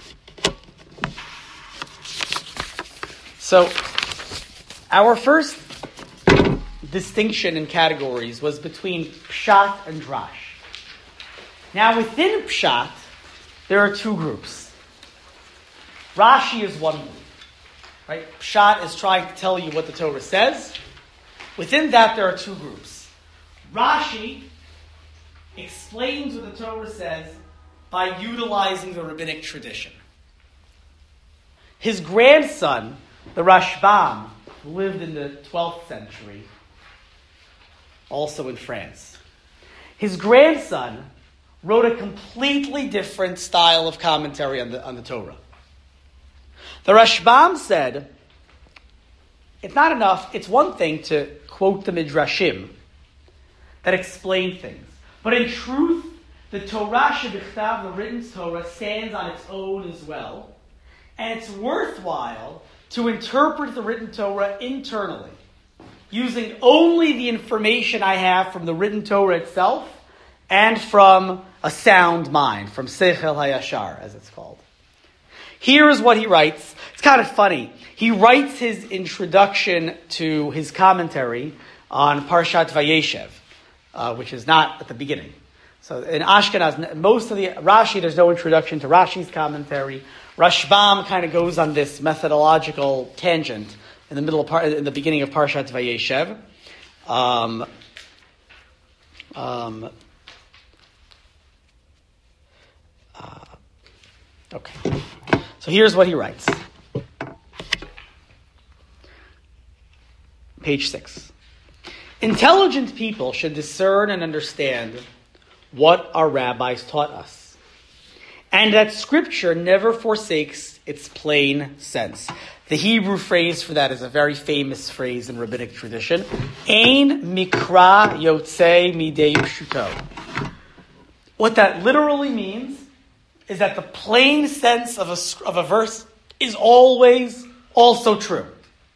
So, our first distinction in categories was between Pshat and Drash. Now, within Pshat, there are two groups. Rashi is one group. Right? Pshat is trying to tell you what the Torah says. Within that, there are two groups. Rashi explains what the Torah says by utilizing the rabbinic tradition. His grandson, the Rashbam, who lived in the 12th century, also in France. His grandson wrote a completely different style of commentary on the Torah. The Rashbam said, it's not enough, it's one thing to quote the Midrashim that explain things. But in truth, the Torah shebichtav, the written Torah, stands on its own as well. And it's worthwhile to interpret the written Torah internally, using only the information I have from the written Torah itself and from a sound mind, from Seichel HaYashar, as it's called. Here is what he writes. It's kind of funny. He writes his introduction to his commentary on Parshat Vayeshev, which is not at the beginning. So in Ashkenaz, most of the Rashi, there's no introduction to Rashi's commentary. Rashbam kind of goes on this methodological tangent in the beginning of Parshat Vayeshev. Okay. So here's what he writes. Page 6. Intelligent people should discern and understand what our rabbis taught us, and that Scripture never forsakes its plain sense. The Hebrew phrase for that is a very famous phrase in rabbinic tradition. Ein mikra yotzei midei pshuto. What that literally means is that the plain sense of a verse is always also true.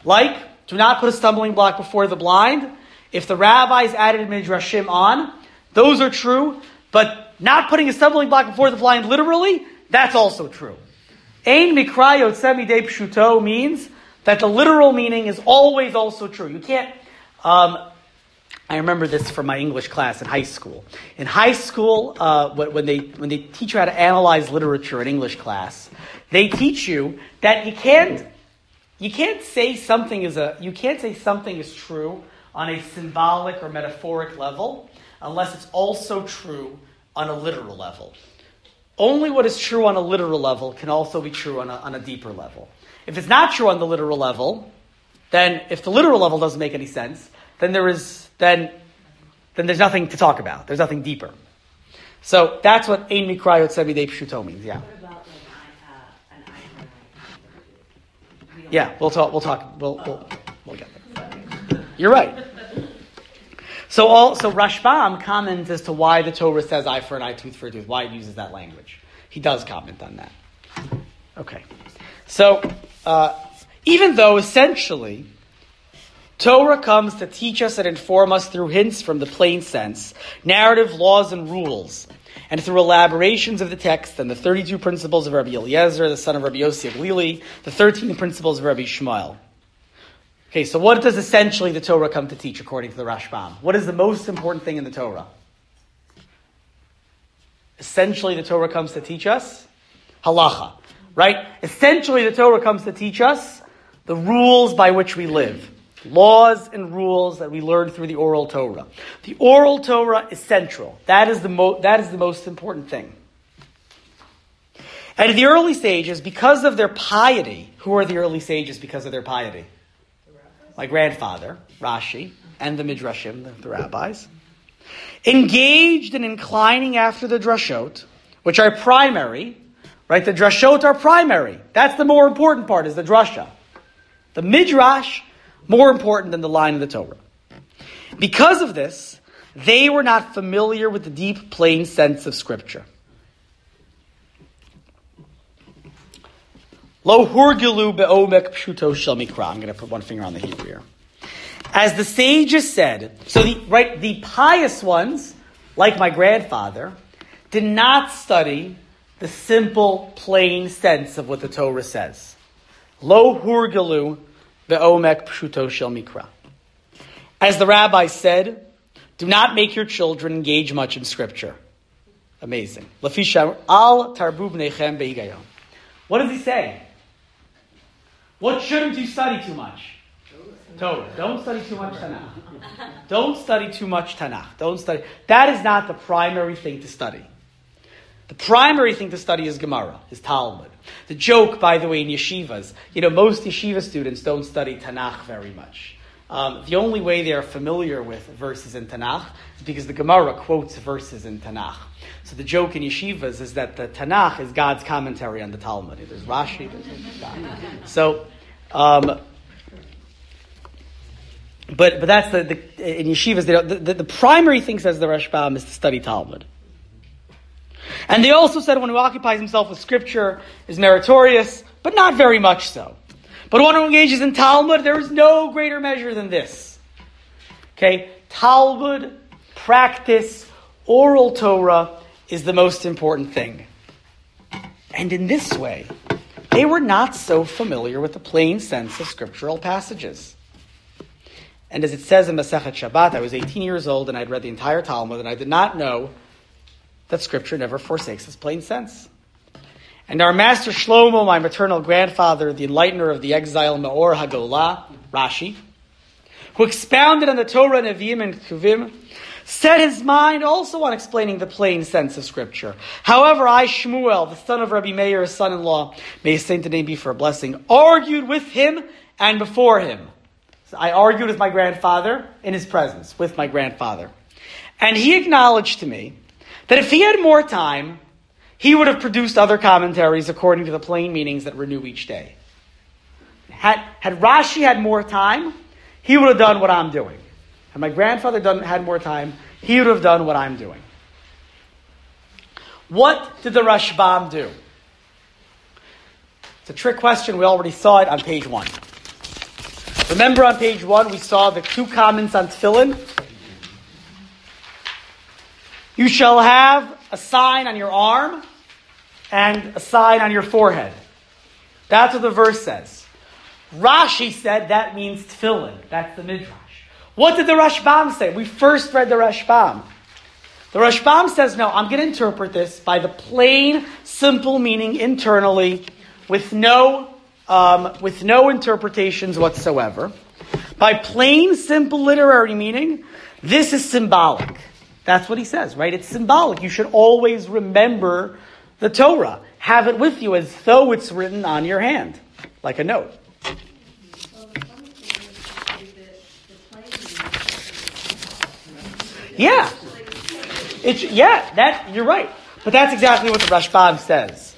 Like, do not put a stumbling block before the blind. If the rabbis added midrashim on, those are true, but not putting a stumbling block before the blind literally, that's also true. Ein mikra yotzeh midei pshuto means that the literal meaning is always also true. You can't, I remember this from my English class in high school. In high school, when they teach you how to analyze literature in English class, they teach you that you can't say something is true on a symbolic or metaphoric level unless it's also true on a literal level. Only what is true on a literal level can also be true on a deeper level. If it's not true on the literal level, then if the literal level doesn't make any sense, then there's nothing to talk about. There's nothing deeper. So that's what Ein Mikra Yotzeh Midei Pshuto means. Yeah. What about an eye for an eye? Yeah, we'll talk. We'll get there. You're right. So Rashbam comments as to why the Torah says eye for an eye, tooth for a tooth, why it uses that language. He does comment on that. Okay. So, even though essentially Torah comes to teach us and inform us through hints from the plain sense, narrative, laws, and rules, and through elaborations of the text and the 32 principles of Rabbi Eliezer, the son of Rabbi Yossi of Glili, the 13 principles of Rabbi Shmuel. Okay, so what does essentially the Torah come to teach according to the Rashbam? What is the most important thing in the Torah? Essentially the Torah comes to teach us halacha, right? Essentially the Torah comes to teach us the rules by which we live. Laws and rules that we learn through the oral Torah. The oral Torah is central. That is the most important thing. And in the early sages, because of their piety, who are the early sages because of their piety? My grandfather, Rashi, and the Midrashim, the rabbis, engaged in inclining after the drashot, which are primary, right? The drashot are primary. That's the more important part, is the drasha. The Midrash, more important than the line of the Torah. Because of this, they were not familiar with the deep, plain sense of Scripture. Lo hurgilu be'omek pshuto shel mikra. I'm going to put one finger on the Hebrew here. As the sages said, so the pious ones, like my grandfather, did not study the simple, plain sense of what the Torah says. Lo hurgilu be'omek pshuto shel mikra. As the rabbi said, do not make your children engage much in Scripture. Amazing. Lafisha al tarbu bnechem behigayon. What does he say? What shouldn't you study too much? Torah. Don't study too much Tanakh. Don't study too much Tanakh. That is not the primary thing to study. The primary thing to study is Gemara, is Talmud. The joke, by the way, in yeshivas, most yeshiva students don't study Tanakh very much. The only way they are familiar with verses in Tanakh is because the Gemara quotes verses in Tanakh. So the joke in yeshivas is that the Tanakh is God's commentary on the Talmud. There's Rashi, there's God. So, but that's in yeshivas, the primary thing, says the Rashbam, is to study Talmud. And they also said one who occupies himself with Scripture is meritorious, but not very much so. But one who engages in Talmud, there is no greater measure than this. Okay? Talmud, practice, oral Torah is the most important thing. And in this way, they were not so familiar with the plain sense of scriptural passages. And as it says in Masechet Shabbat, I was 18 years old and I'd read the entire Talmud and I did not know that Scripture never forsakes its plain sense. And our master Shlomo, my maternal grandfather, the enlightener of the exile, Meor HaGolah, Rashi, who expounded on the Torah, Nevi'im, and Ketuvim, set his mind also on explaining the plain sense of Scripture. However, I, Shmuel, the son of Rabbi Meir, his son-in-law, may his sainted name be for a blessing, argued with him and before him. So I argued with my grandfather in his presence, with my grandfather. And he acknowledged to me that if he had more time, he would have produced other commentaries according to the plain meanings that renew each day. Had Rashi had more time, he would have done what I'm doing. Had my grandfather had more time, he would have done what I'm doing. What did the Rashbam do? It's a trick question. We already saw it on page 1. Remember on page 1 we saw the 2 comments on tefillin? You shall have a sign on your arm and a sign on your forehead. That's what the verse says. Rashi said that means tefillin. That's the Midrash. What did the Rashbam say? We first read the Rashbam. The Rashbam says, no, I'm going to interpret this by the plain, simple meaning internally, with no interpretations whatsoever. By plain, simple literary meaning, this is symbolic. That's what he says, right? It's symbolic. You should always remember the Torah. Have it with you as though it's written on your hand, like a note. Yeah. You're right. But that's exactly what the Rashbam says.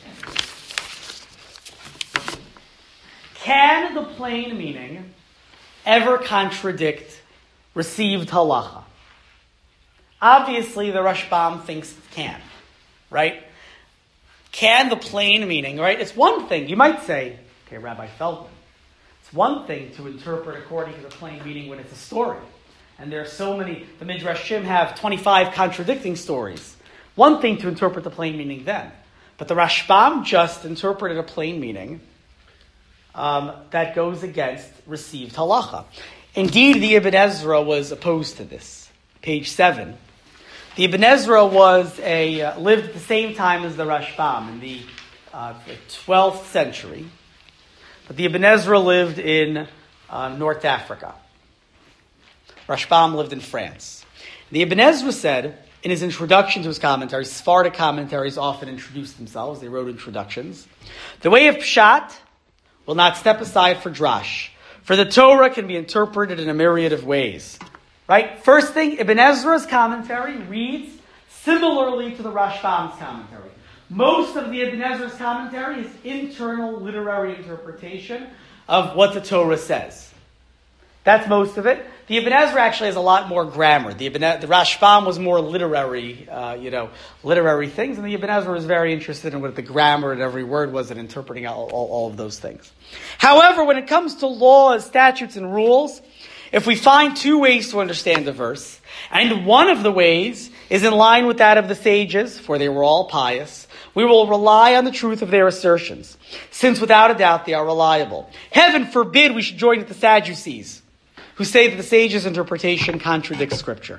Can the plain meaning ever contradict received halacha? Obviously, the Rashbam thinks it can, right? Can the plain meaning, right? It's one thing. You might say, okay, Rabbi Feldman, it's one thing to interpret according to the plain meaning when it's a story. And there are so many, the Midrashim have 25 contradicting stories. One thing to interpret the plain meaning then. But the Rashbam just interpreted a plain meaning that goes against received halacha. Indeed, the Ibn Ezra was opposed to this. Page 7. The Ibn Ezra lived at the same time as the Rashbam in the 12th century. But the Ibn Ezra lived in North Africa. Rashbam lived in France. The Ibn Ezra said, in his introduction to his commentaries, Sephardic commentaries often introduce themselves. They wrote introductions. The way of Pshat will not step aside for Drash, for the Torah can be interpreted in a myriad of ways. Right? First thing, Ibn Ezra's commentary reads similarly to the Rashbam's commentary. Most of the Ibn Ezra's commentary is internal literary interpretation of what the Torah says. That's most of it. The Ibn Ezra actually has a lot more grammar. The Rashbam was more literary things, and the Ibn Ezra was very interested in what the grammar and every word was and interpreting all of those things. However, when it comes to laws, statutes, and rules, if we find 2 ways to understand a verse, and one of the ways is in line with that of the sages, for they were all pious, we will rely on the truth of their assertions, since without a doubt they are reliable. Heaven forbid we should join with the Sadducees, who say that the sages' interpretation contradicts Scripture.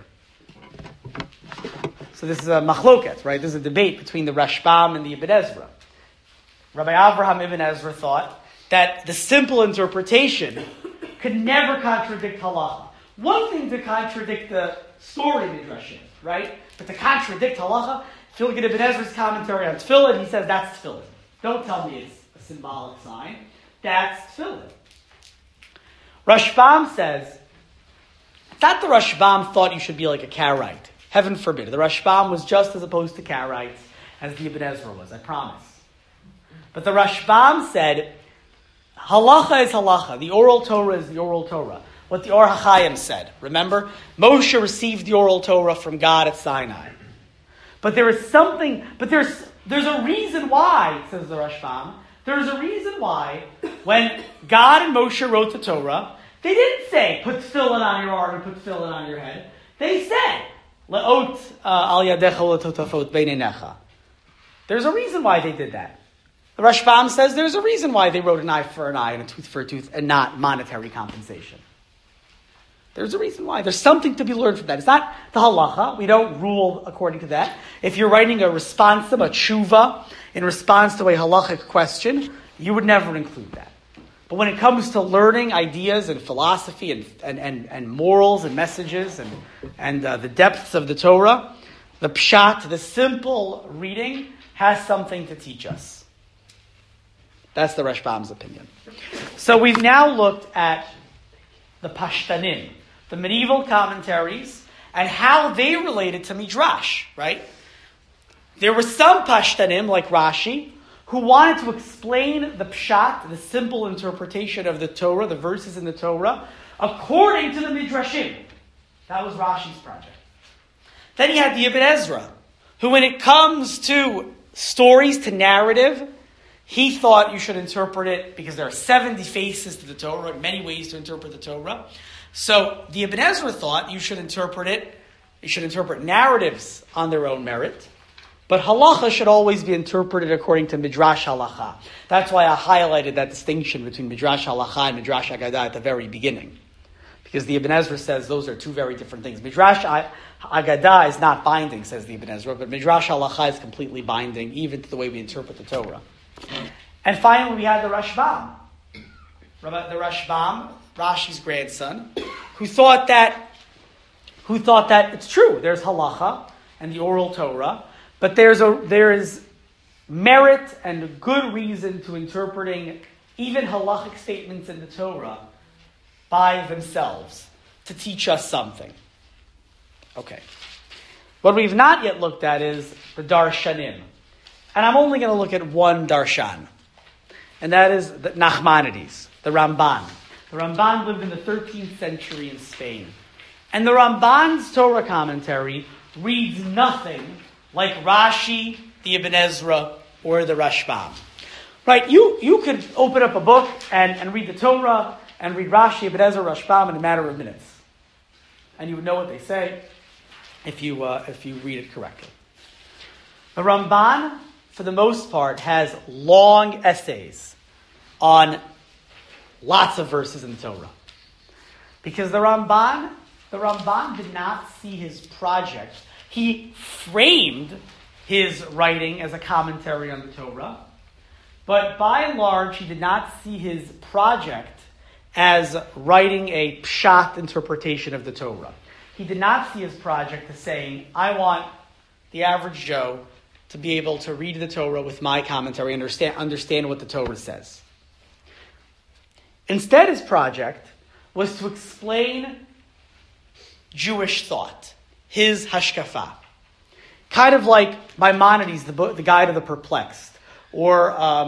So this is a machloket, right? This is a debate between the Rashbam and the Ibn Ezra. Rabbi Avraham Ibn Ezra thought that the simple interpretation could never contradict halacha. One thing to contradict the story midrashim, right? But to contradict halacha, if you look at Ibn Ezra's commentary on tefillin, he says that's tefillin. Don't tell me it's a symbolic sign. That's tefillin. Rashbam says, it's not the Rashbam thought you should be like a Karaite. Heaven forbid. The Rashbam was just as opposed to Karaites as the Ibn Ezra was, I promise. But the Rashbam said, halacha is halacha. The oral Torah is the oral Torah. What the Or HaChaim said. Remember? Moshe received the oral Torah from God at Sinai. But there is something, there's a reason why, says the Rashbam. There's a reason why when God and Moshe wrote the Torah, they didn't say, put tefillin on your arm and put tefillin on your head. They said, Le'ot al yadecha le'totafot beinenecha. There's a reason why they did that. The Rashbam says there's a reason why they wrote an eye for an eye and a tooth for a tooth and not monetary compensation. There's a reason why. There's something to be learned from that. It's not the halacha. We don't rule according to that. If you're writing a responsum, a tshuva, in response to a halachic question, you would never include that. But when it comes to learning ideas and philosophy and morals and messages and the depths of the Torah, the pshat, the simple reading, has something to teach us. That's the Rashbam's opinion. So we've now looked at the Pashtanim, the medieval commentaries, and how they related to Midrash, right? There were some Pashtanim, like Rashi, who wanted to explain the Pshat, the simple interpretation of the Torah, the verses in the Torah, according to the Midrashim. That was Rashi's project. Then you had the Ibn Ezra, who when it comes to stories, to narrative, He thought you should interpret it because there are 70 faces to the Torah, many ways to interpret the Torah. So the Ibn Ezra thought you should interpret narratives on their own merit, but halacha should always be interpreted according to Midrash halacha. That's why I highlighted that distinction between Midrash halacha and Midrash Agadah at the very beginning. Because the Ibn Ezra says those are two very different things. Midrash Agadah is not binding, says the Ibn Ezra, but Midrash halacha is completely binding, even to the way we interpret the Torah. And finally, we had the Rashbam. The Rashbam, Rashi's grandson, who thought that it's true. There's halacha and the oral Torah, but there is merit and good reason to interpreting even halachic statements in the Torah by themselves to teach us something. Okay. What we've not yet looked at is the Darshanim. And I'm only going to look at one Darshan. And that is the Nachmanides, the Ramban. The Ramban lived in the 13th century in Spain. And the Ramban's Torah commentary reads nothing like Rashi, the Ibn Ezra, or the Rashbam. Right? You could open up a book and read the Torah and read Rashi, Ibn Ezra, Rashbam in a matter of minutes. And you would know what they say if you read it correctly. The Ramban, for the most part, has long essays on lots of verses in the Torah. Because the Ramban did not see his project. He framed his writing as a commentary on the Torah. But by and large, he did not see his project as writing a pshat interpretation of the Torah. He did not see his project as saying, I want the average Joe to be able to read the Torah with my commentary and understand what the Torah says. Instead, his project was to explain Jewish thought, his hashkafa. Kind of like Maimonides, the Guide of the Perplexed, or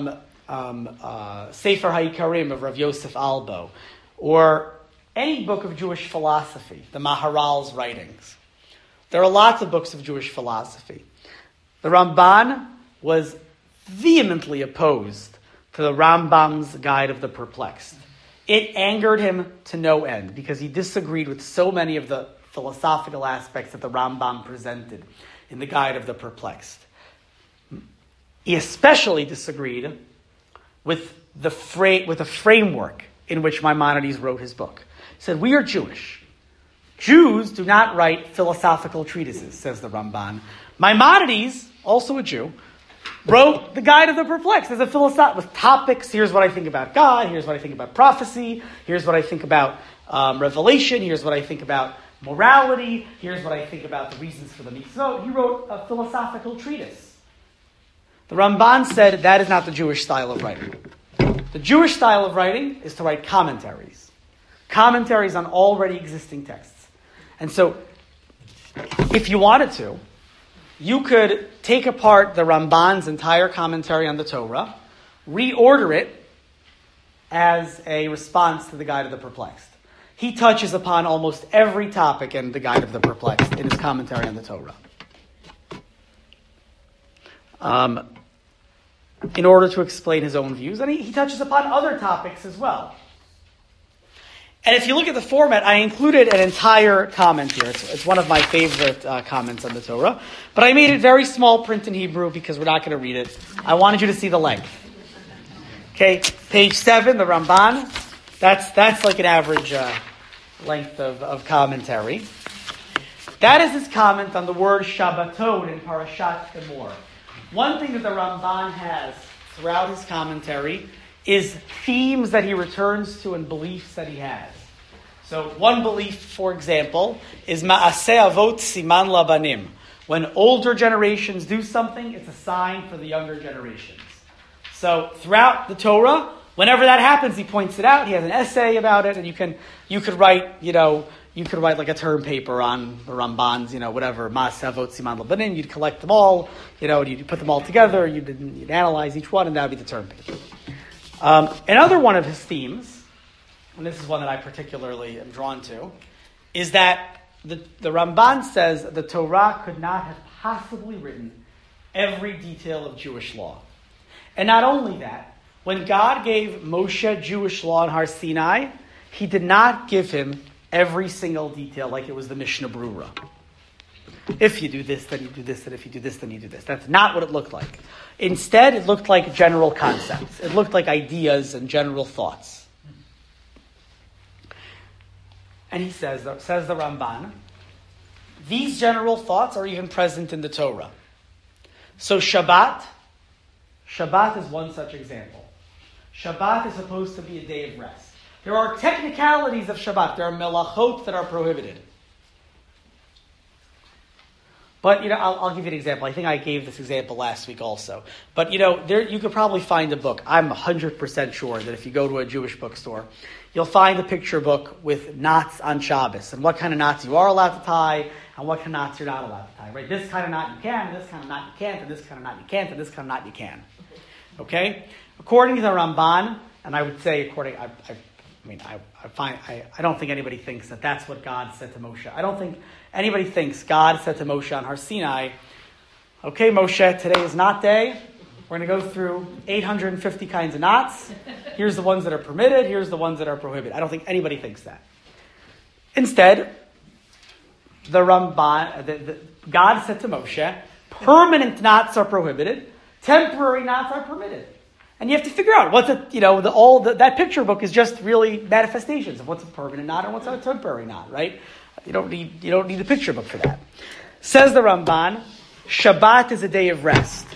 Sefer HaIkarim of Rav Yosef Albo, or any book of Jewish philosophy, the Maharal's writings. There are lots of books of Jewish philosophy. The Ramban was vehemently opposed to the Rambam's Guide of the Perplexed. It angered him to no end because he disagreed with so many of the philosophical aspects that the Rambam presented in the Guide of the Perplexed. He especially disagreed with the framework in which Maimonides wrote his book. He said, we are Jewish. Jews do not write philosophical treatises, says the Ramban. Maimonides, also a Jew, wrote the Guide of the Perplexed as a philosophical with topics. Here's what I think about God. Here's what I think about prophecy. Here's what I think about revelation. Here's what I think about morality. Here's what I think about the reasons for the mitzvot. He wrote a philosophical treatise. The Ramban said that is not the Jewish style of writing. The Jewish style of writing is to write commentaries. Commentaries on already existing texts. And so, if you wanted to, you could take apart the Ramban's entire commentary on the Torah, reorder it as a response to the Guide of the Perplexed. He touches upon almost every topic in the Guide of the Perplexed in his commentary on the Torah. In order to explain his own views, and he touches upon other topics as well. And if you look at the format, I included an entire comment here. It's one of my favorite comments on the Torah. But I made it very small print in Hebrew because we're not going to read it. I wanted you to see the length. Okay, page 7, the Ramban. That's like an average length of commentary. That is his comment on the word Shabbaton in Parashat Emor. One thing that the Ramban has throughout his commentary is themes that he returns to and beliefs that he has. So one belief, for example, is Ma'aseh Avot Siman Labanim. When older generations do something, it's a sign for the younger generations. So throughout the Torah, whenever that happens, he points it out. He has an essay about it, and you could write like a term paper on the Ramban's, whatever, Ma'aseh Avot Siman Labanim. You'd collect them all, you'd put them all together, you'd analyze each one, and that would be the term paper. Another one of his themes, and this is one that I particularly am drawn to, is that the Ramban says the Torah could not have possibly written every detail of Jewish law. And not only that, when God gave Moshe Jewish law in Har Sinai, he did not give him every single detail like it was the Mishnah Brura. If you do this, then you do this, and if you do this, then you do this. That's not what it looked like. Instead, it looked like general concepts. It looked like ideas and general thoughts. And he says the Ramban, these general thoughts are even present in the Torah. So Shabbat is one such example. Shabbat is supposed to be a day of rest. There are technicalities of Shabbat. There are melachot that are prohibited. But, I'll give you an example. I think I gave this example last week also. But, you could probably find a book. I'm 100% sure that if you go to a Jewish bookstore, you'll find a picture book with knots on Shabbos and what kind of knots you are allowed to tie and what kind of knots you're not allowed to tie. Right? This kind of knot you can, and this kind of knot you can't, and this kind of knot you can't, and this kind of knot you can. Okay? According to the Ramban, and I would say I don't think anybody thinks that that's what God said to Moshe. I don't think anybody thinks God said to Moshe on Har Sinai, okay, Moshe, today is knot day. We're going to go through 850 kinds of knots. Here's the ones that are permitted. Here's the ones that are prohibited. I don't think anybody thinks that. Instead, the Ramban, God said to Moshe, permanent knots are prohibited. Temporary knots are permitted. And you have to figure out what's that picture book is just really manifestations of what's a permanent knot and what's a temporary knot, right? You don't need the picture book for that. Says the Ramban, Shabbat is a day of rest.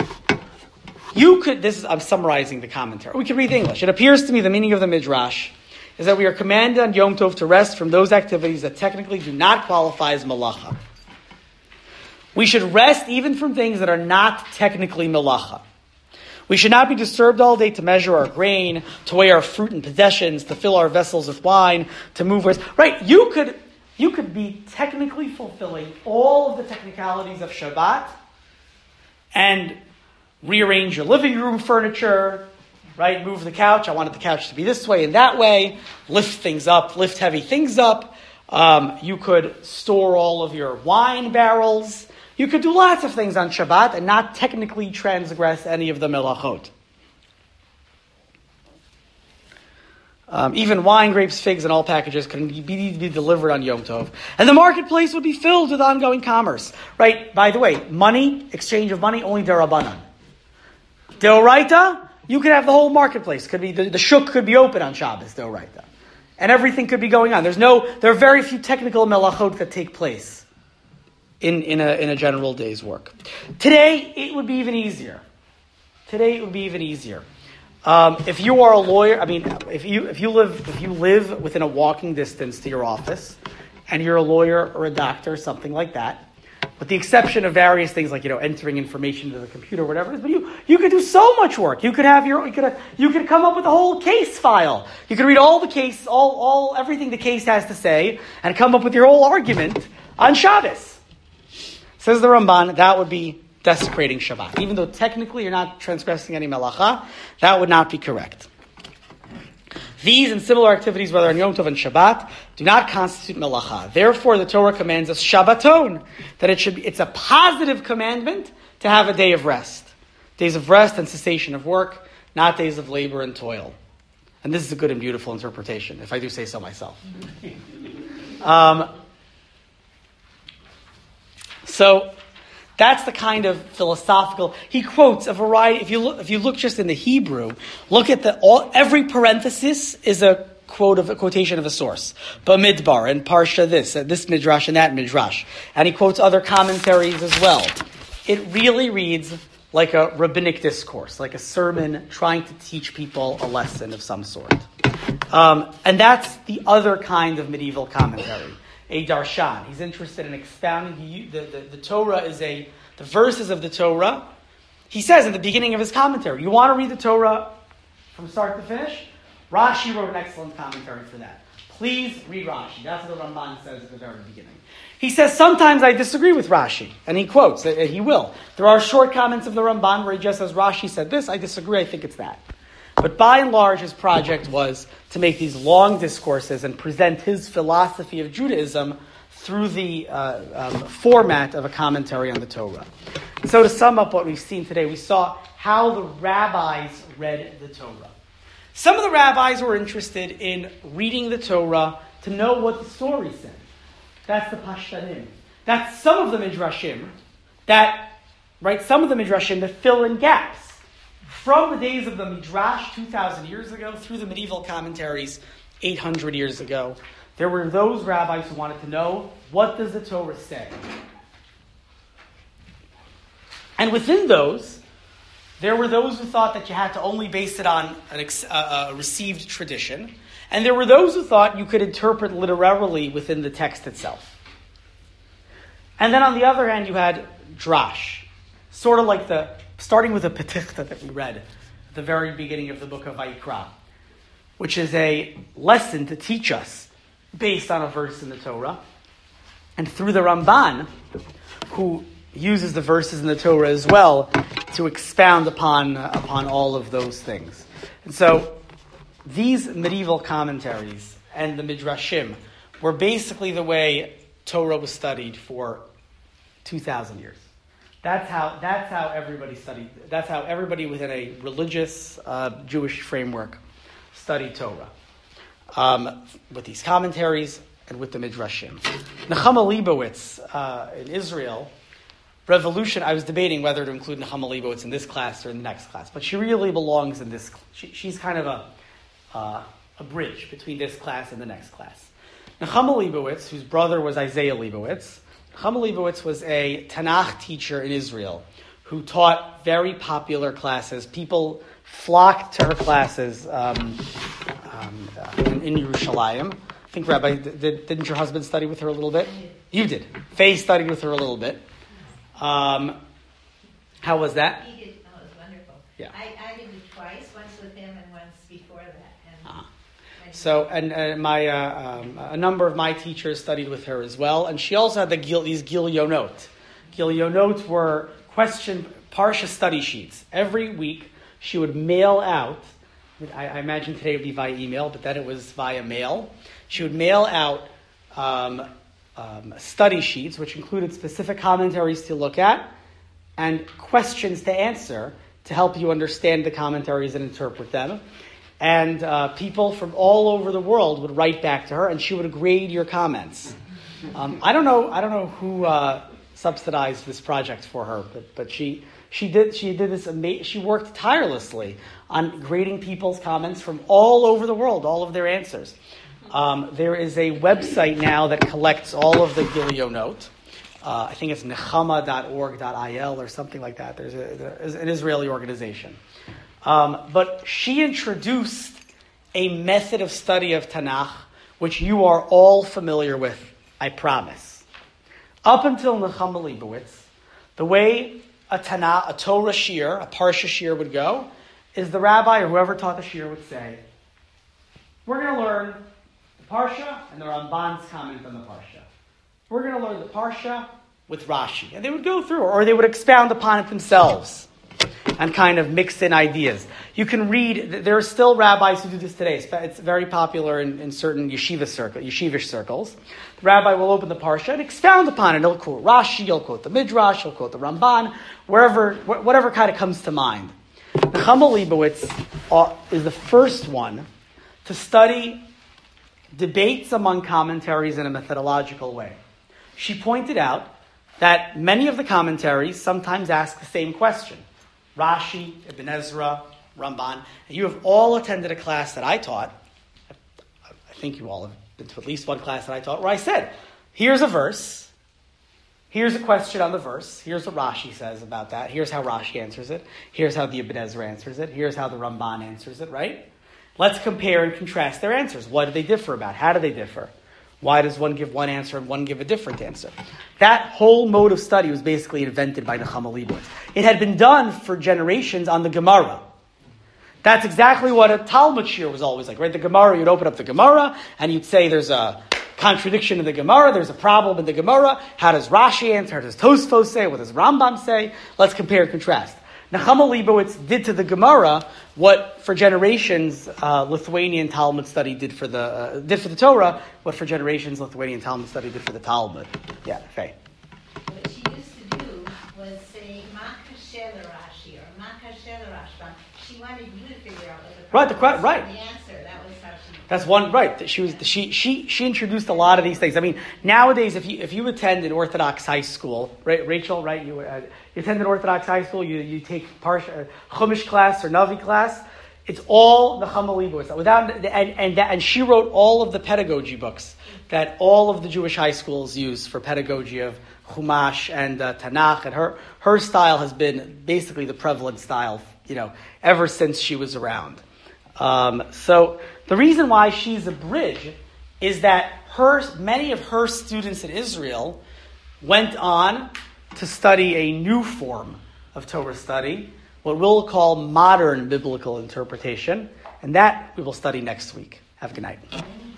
I'm summarizing the commentary. We can read the English. It appears to me the meaning of the Midrash is that we are commanded on Yom Tov to rest from those activities that technically do not qualify as malacha. We should rest even from things that are not technically malacha. We should not be disturbed all day to measure our grain, to weigh our fruit and possessions, to fill our vessels with wine, to move us. Right, you could be technically fulfilling all of the technicalities of Shabbat and rearrange your living room furniture, right? Move the couch. I wanted the couch to be this way and that way. Lift things up, lift heavy things up. You could store all of your wine barrels. You could do lots of things on Shabbat and not technically transgress any of the melachot. Even wine, grapes, figs, and all packages can be delivered on Yom Tov. And the marketplace would be filled with ongoing commerce. Right? By the way, exchange of money, only derabanan. Deoraita, you could have the whole marketplace. Could be the shuk could be open on Shabbos, Deoraita. And everything could be going on. There are very few technical melachot that take place in a general day's work. Today, it would be even easier. If you are a lawyer, if you live within a walking distance to your office, and you're a lawyer or a doctor, something like that, with the exception of various things like entering information into the computer or whatever it is, but you could do so much work. You could come up with a whole case file. You could read all the case, everything the case has to say, and come up with your whole argument on Shabbos. Says the Ramban, that would be desecrating Shabbat. Even though technically you're not transgressing any melacha, that would not be correct. These and similar activities, whether on Yom Tov and Shabbat, do not constitute melacha. Therefore, the Torah commands us Shabbaton, that it's a positive commandment to have a day of rest. Days of rest and cessation of work, not days of labor and toil. And this is a good and beautiful interpretation, if I do say so myself. So that's the kind of philosophical. He quotes a variety. If you look just in the Hebrew, look at every parenthesis is a quotation of a source. Bamidbar and Parsha this midrash and that midrash, and he quotes other commentaries as well. It really reads like a rabbinic discourse, like a sermon trying to teach people a lesson of some sort. And that's the other kind of medieval commentary. A darshan. He's interested in expounding. The Torah is the verses of the Torah. He says in the beginning of his commentary, you want to read the Torah from start to finish? Rashi wrote an excellent commentary for that. Please read Rashi. That's what the Ramban says at the very beginning. He says, sometimes I disagree with Rashi. And he quotes, he will. There are short comments of the Ramban where he just says, Rashi said this, I disagree, I think it's that. But by and large, his project was to make these long discourses and present his philosophy of Judaism through the format of a commentary on the Torah. So to sum up what we've seen today, we saw how the rabbis read the Torah. Some of the rabbis were interested in reading the Torah to know what the story said. That's the Pashtanim. That's some of the Midrashim some of the Midrashim that fill in gaps. From the days of the Midrash 2,000 years ago through the medieval commentaries 800 years ago, there were those rabbis who wanted to know, what does the Torah say? And within those, there were those who thought that you had to only base it on a received tradition, and there were those who thought you could interpret literally within the text itself. And then on the other hand, you had drash, sort of like starting with the petichta that we read at the very beginning of the book of Vayikra, which is a lesson to teach us based on a verse in the Torah, and through the Ramban, who uses the verses in the Torah as well to expound upon all of those things. And so these medieval commentaries and the Midrashim were basically the way Torah was studied for 2,000 years. That's how everybody studied. That's how everybody within a religious Jewish framework studied Torah, with these commentaries and with the Midrashim. Nechama Leibowitz in Israel, Revolution. I was debating whether to include Nechama Leibowitz in this class or in the next class, but she really belongs in this. She's kind of a bridge between this class and the next class. Nechama Leibowitz, whose brother was Isaiah Leibowitz. Nechama Leibowitz was a Tanakh teacher in Israel who taught very popular classes. People flocked to her classes in Yerushalayim. I think, Rabbi, didn't your husband study with her a little bit? You did. Faye studied with her a little bit. How was that? He did. Oh, it was wonderful. Yeah. I did it twice, once with him and once before that. So, a number of my teachers studied with her as well, and she also had these Gilyonot. Gilyonot were Parsha study sheets. Every week, she would mail out. I imagine today it would be via email, but then it was via mail. She would mail out study sheets, which included specific commentaries to look at and questions to answer to help you understand the commentaries and interpret them. And people from all over the world would write back to her, and she would grade your comments. I don't know who subsidized this project for her, but she did this. She worked tirelessly on grading people's comments from all over the world, all of their answers. There is a website now that collects all of the Gilyonot. I think it's nechama.org.il or something like that. There's an Israeli organization. But she introduced a method of study of Tanakh, which you are all familiar with, I promise. Up until Nechama Leibowitz, the way a Torah shir, a Parsha shir would go, is the rabbi or whoever taught the shir would say, we're going to learn the Parsha and the Ramban's comment on the Parsha. We're going to learn the Parsha with Rashi. And they would go through, or they would expound upon it themselves and kind of mix in ideas. You can read, there are still rabbis who do this today. It's very popular in certain yeshivish circles. The rabbi will open the Parsha and expound upon it. He'll quote Rashi, he'll quote the Midrash, he'll quote the Ramban, whatever kind of comes to mind. Nechama Leibowitz is the first one to study debates among commentaries in a methodological way. She pointed out that many of the commentaries sometimes ask the same question. Rashi, Ibn Ezra, Ramban. And you have all attended a class that I taught. I think you all have been to at least one class that I taught where I said, here's a verse. Here's a question on the verse. Here's what Rashi says about that. Here's how Rashi answers it. Here's how the Ibn Ezra answers it. Here's how the Ramban answers it, right? Let's compare and contrast their answers. What do they differ about? How do they differ? Why does one give one answer and one give a different answer? That whole mode of study was basically invented by Nechama Leibowitz. It had been done for generations on the Gemara. That's exactly what a Talmud shir was always like, right? The Gemara, you'd open up the Gemara and you'd say there's a contradiction in the Gemara, there's a problem in the Gemara. How does Rashi answer? How does Tosfos say? What does Rambam say? Let's compare and contrast. Nechama Leibowitz did to the Gemara what for generations Lithuanian Talmud study did for the Torah, what for generations Lithuanian Talmud study did for the Talmud. Yeah, Faye. What she used to do was say, Ma kasher Rashi or Ma kasher Rashbam. She wanted you to figure out what the Right, right. The answer. That was how she. That's one right. She introduced a lot of these things. I mean, nowadays, if you attend an Orthodox high school, right, Rachel, right, you attend an Orthodox high school, you take Chumash class or Navi class. It's all Nechama Leibowitz. And she wrote all of the pedagogy books that all of the Jewish high schools use for pedagogy of Chumash and Tanakh. And her style has been basically the prevalent style, ever since she was around. So the reason why she's a bridge is that many of her students in Israel went on to study a new form of Torah study, what we'll call modern biblical interpretation, and that we will study next week. Have a good night.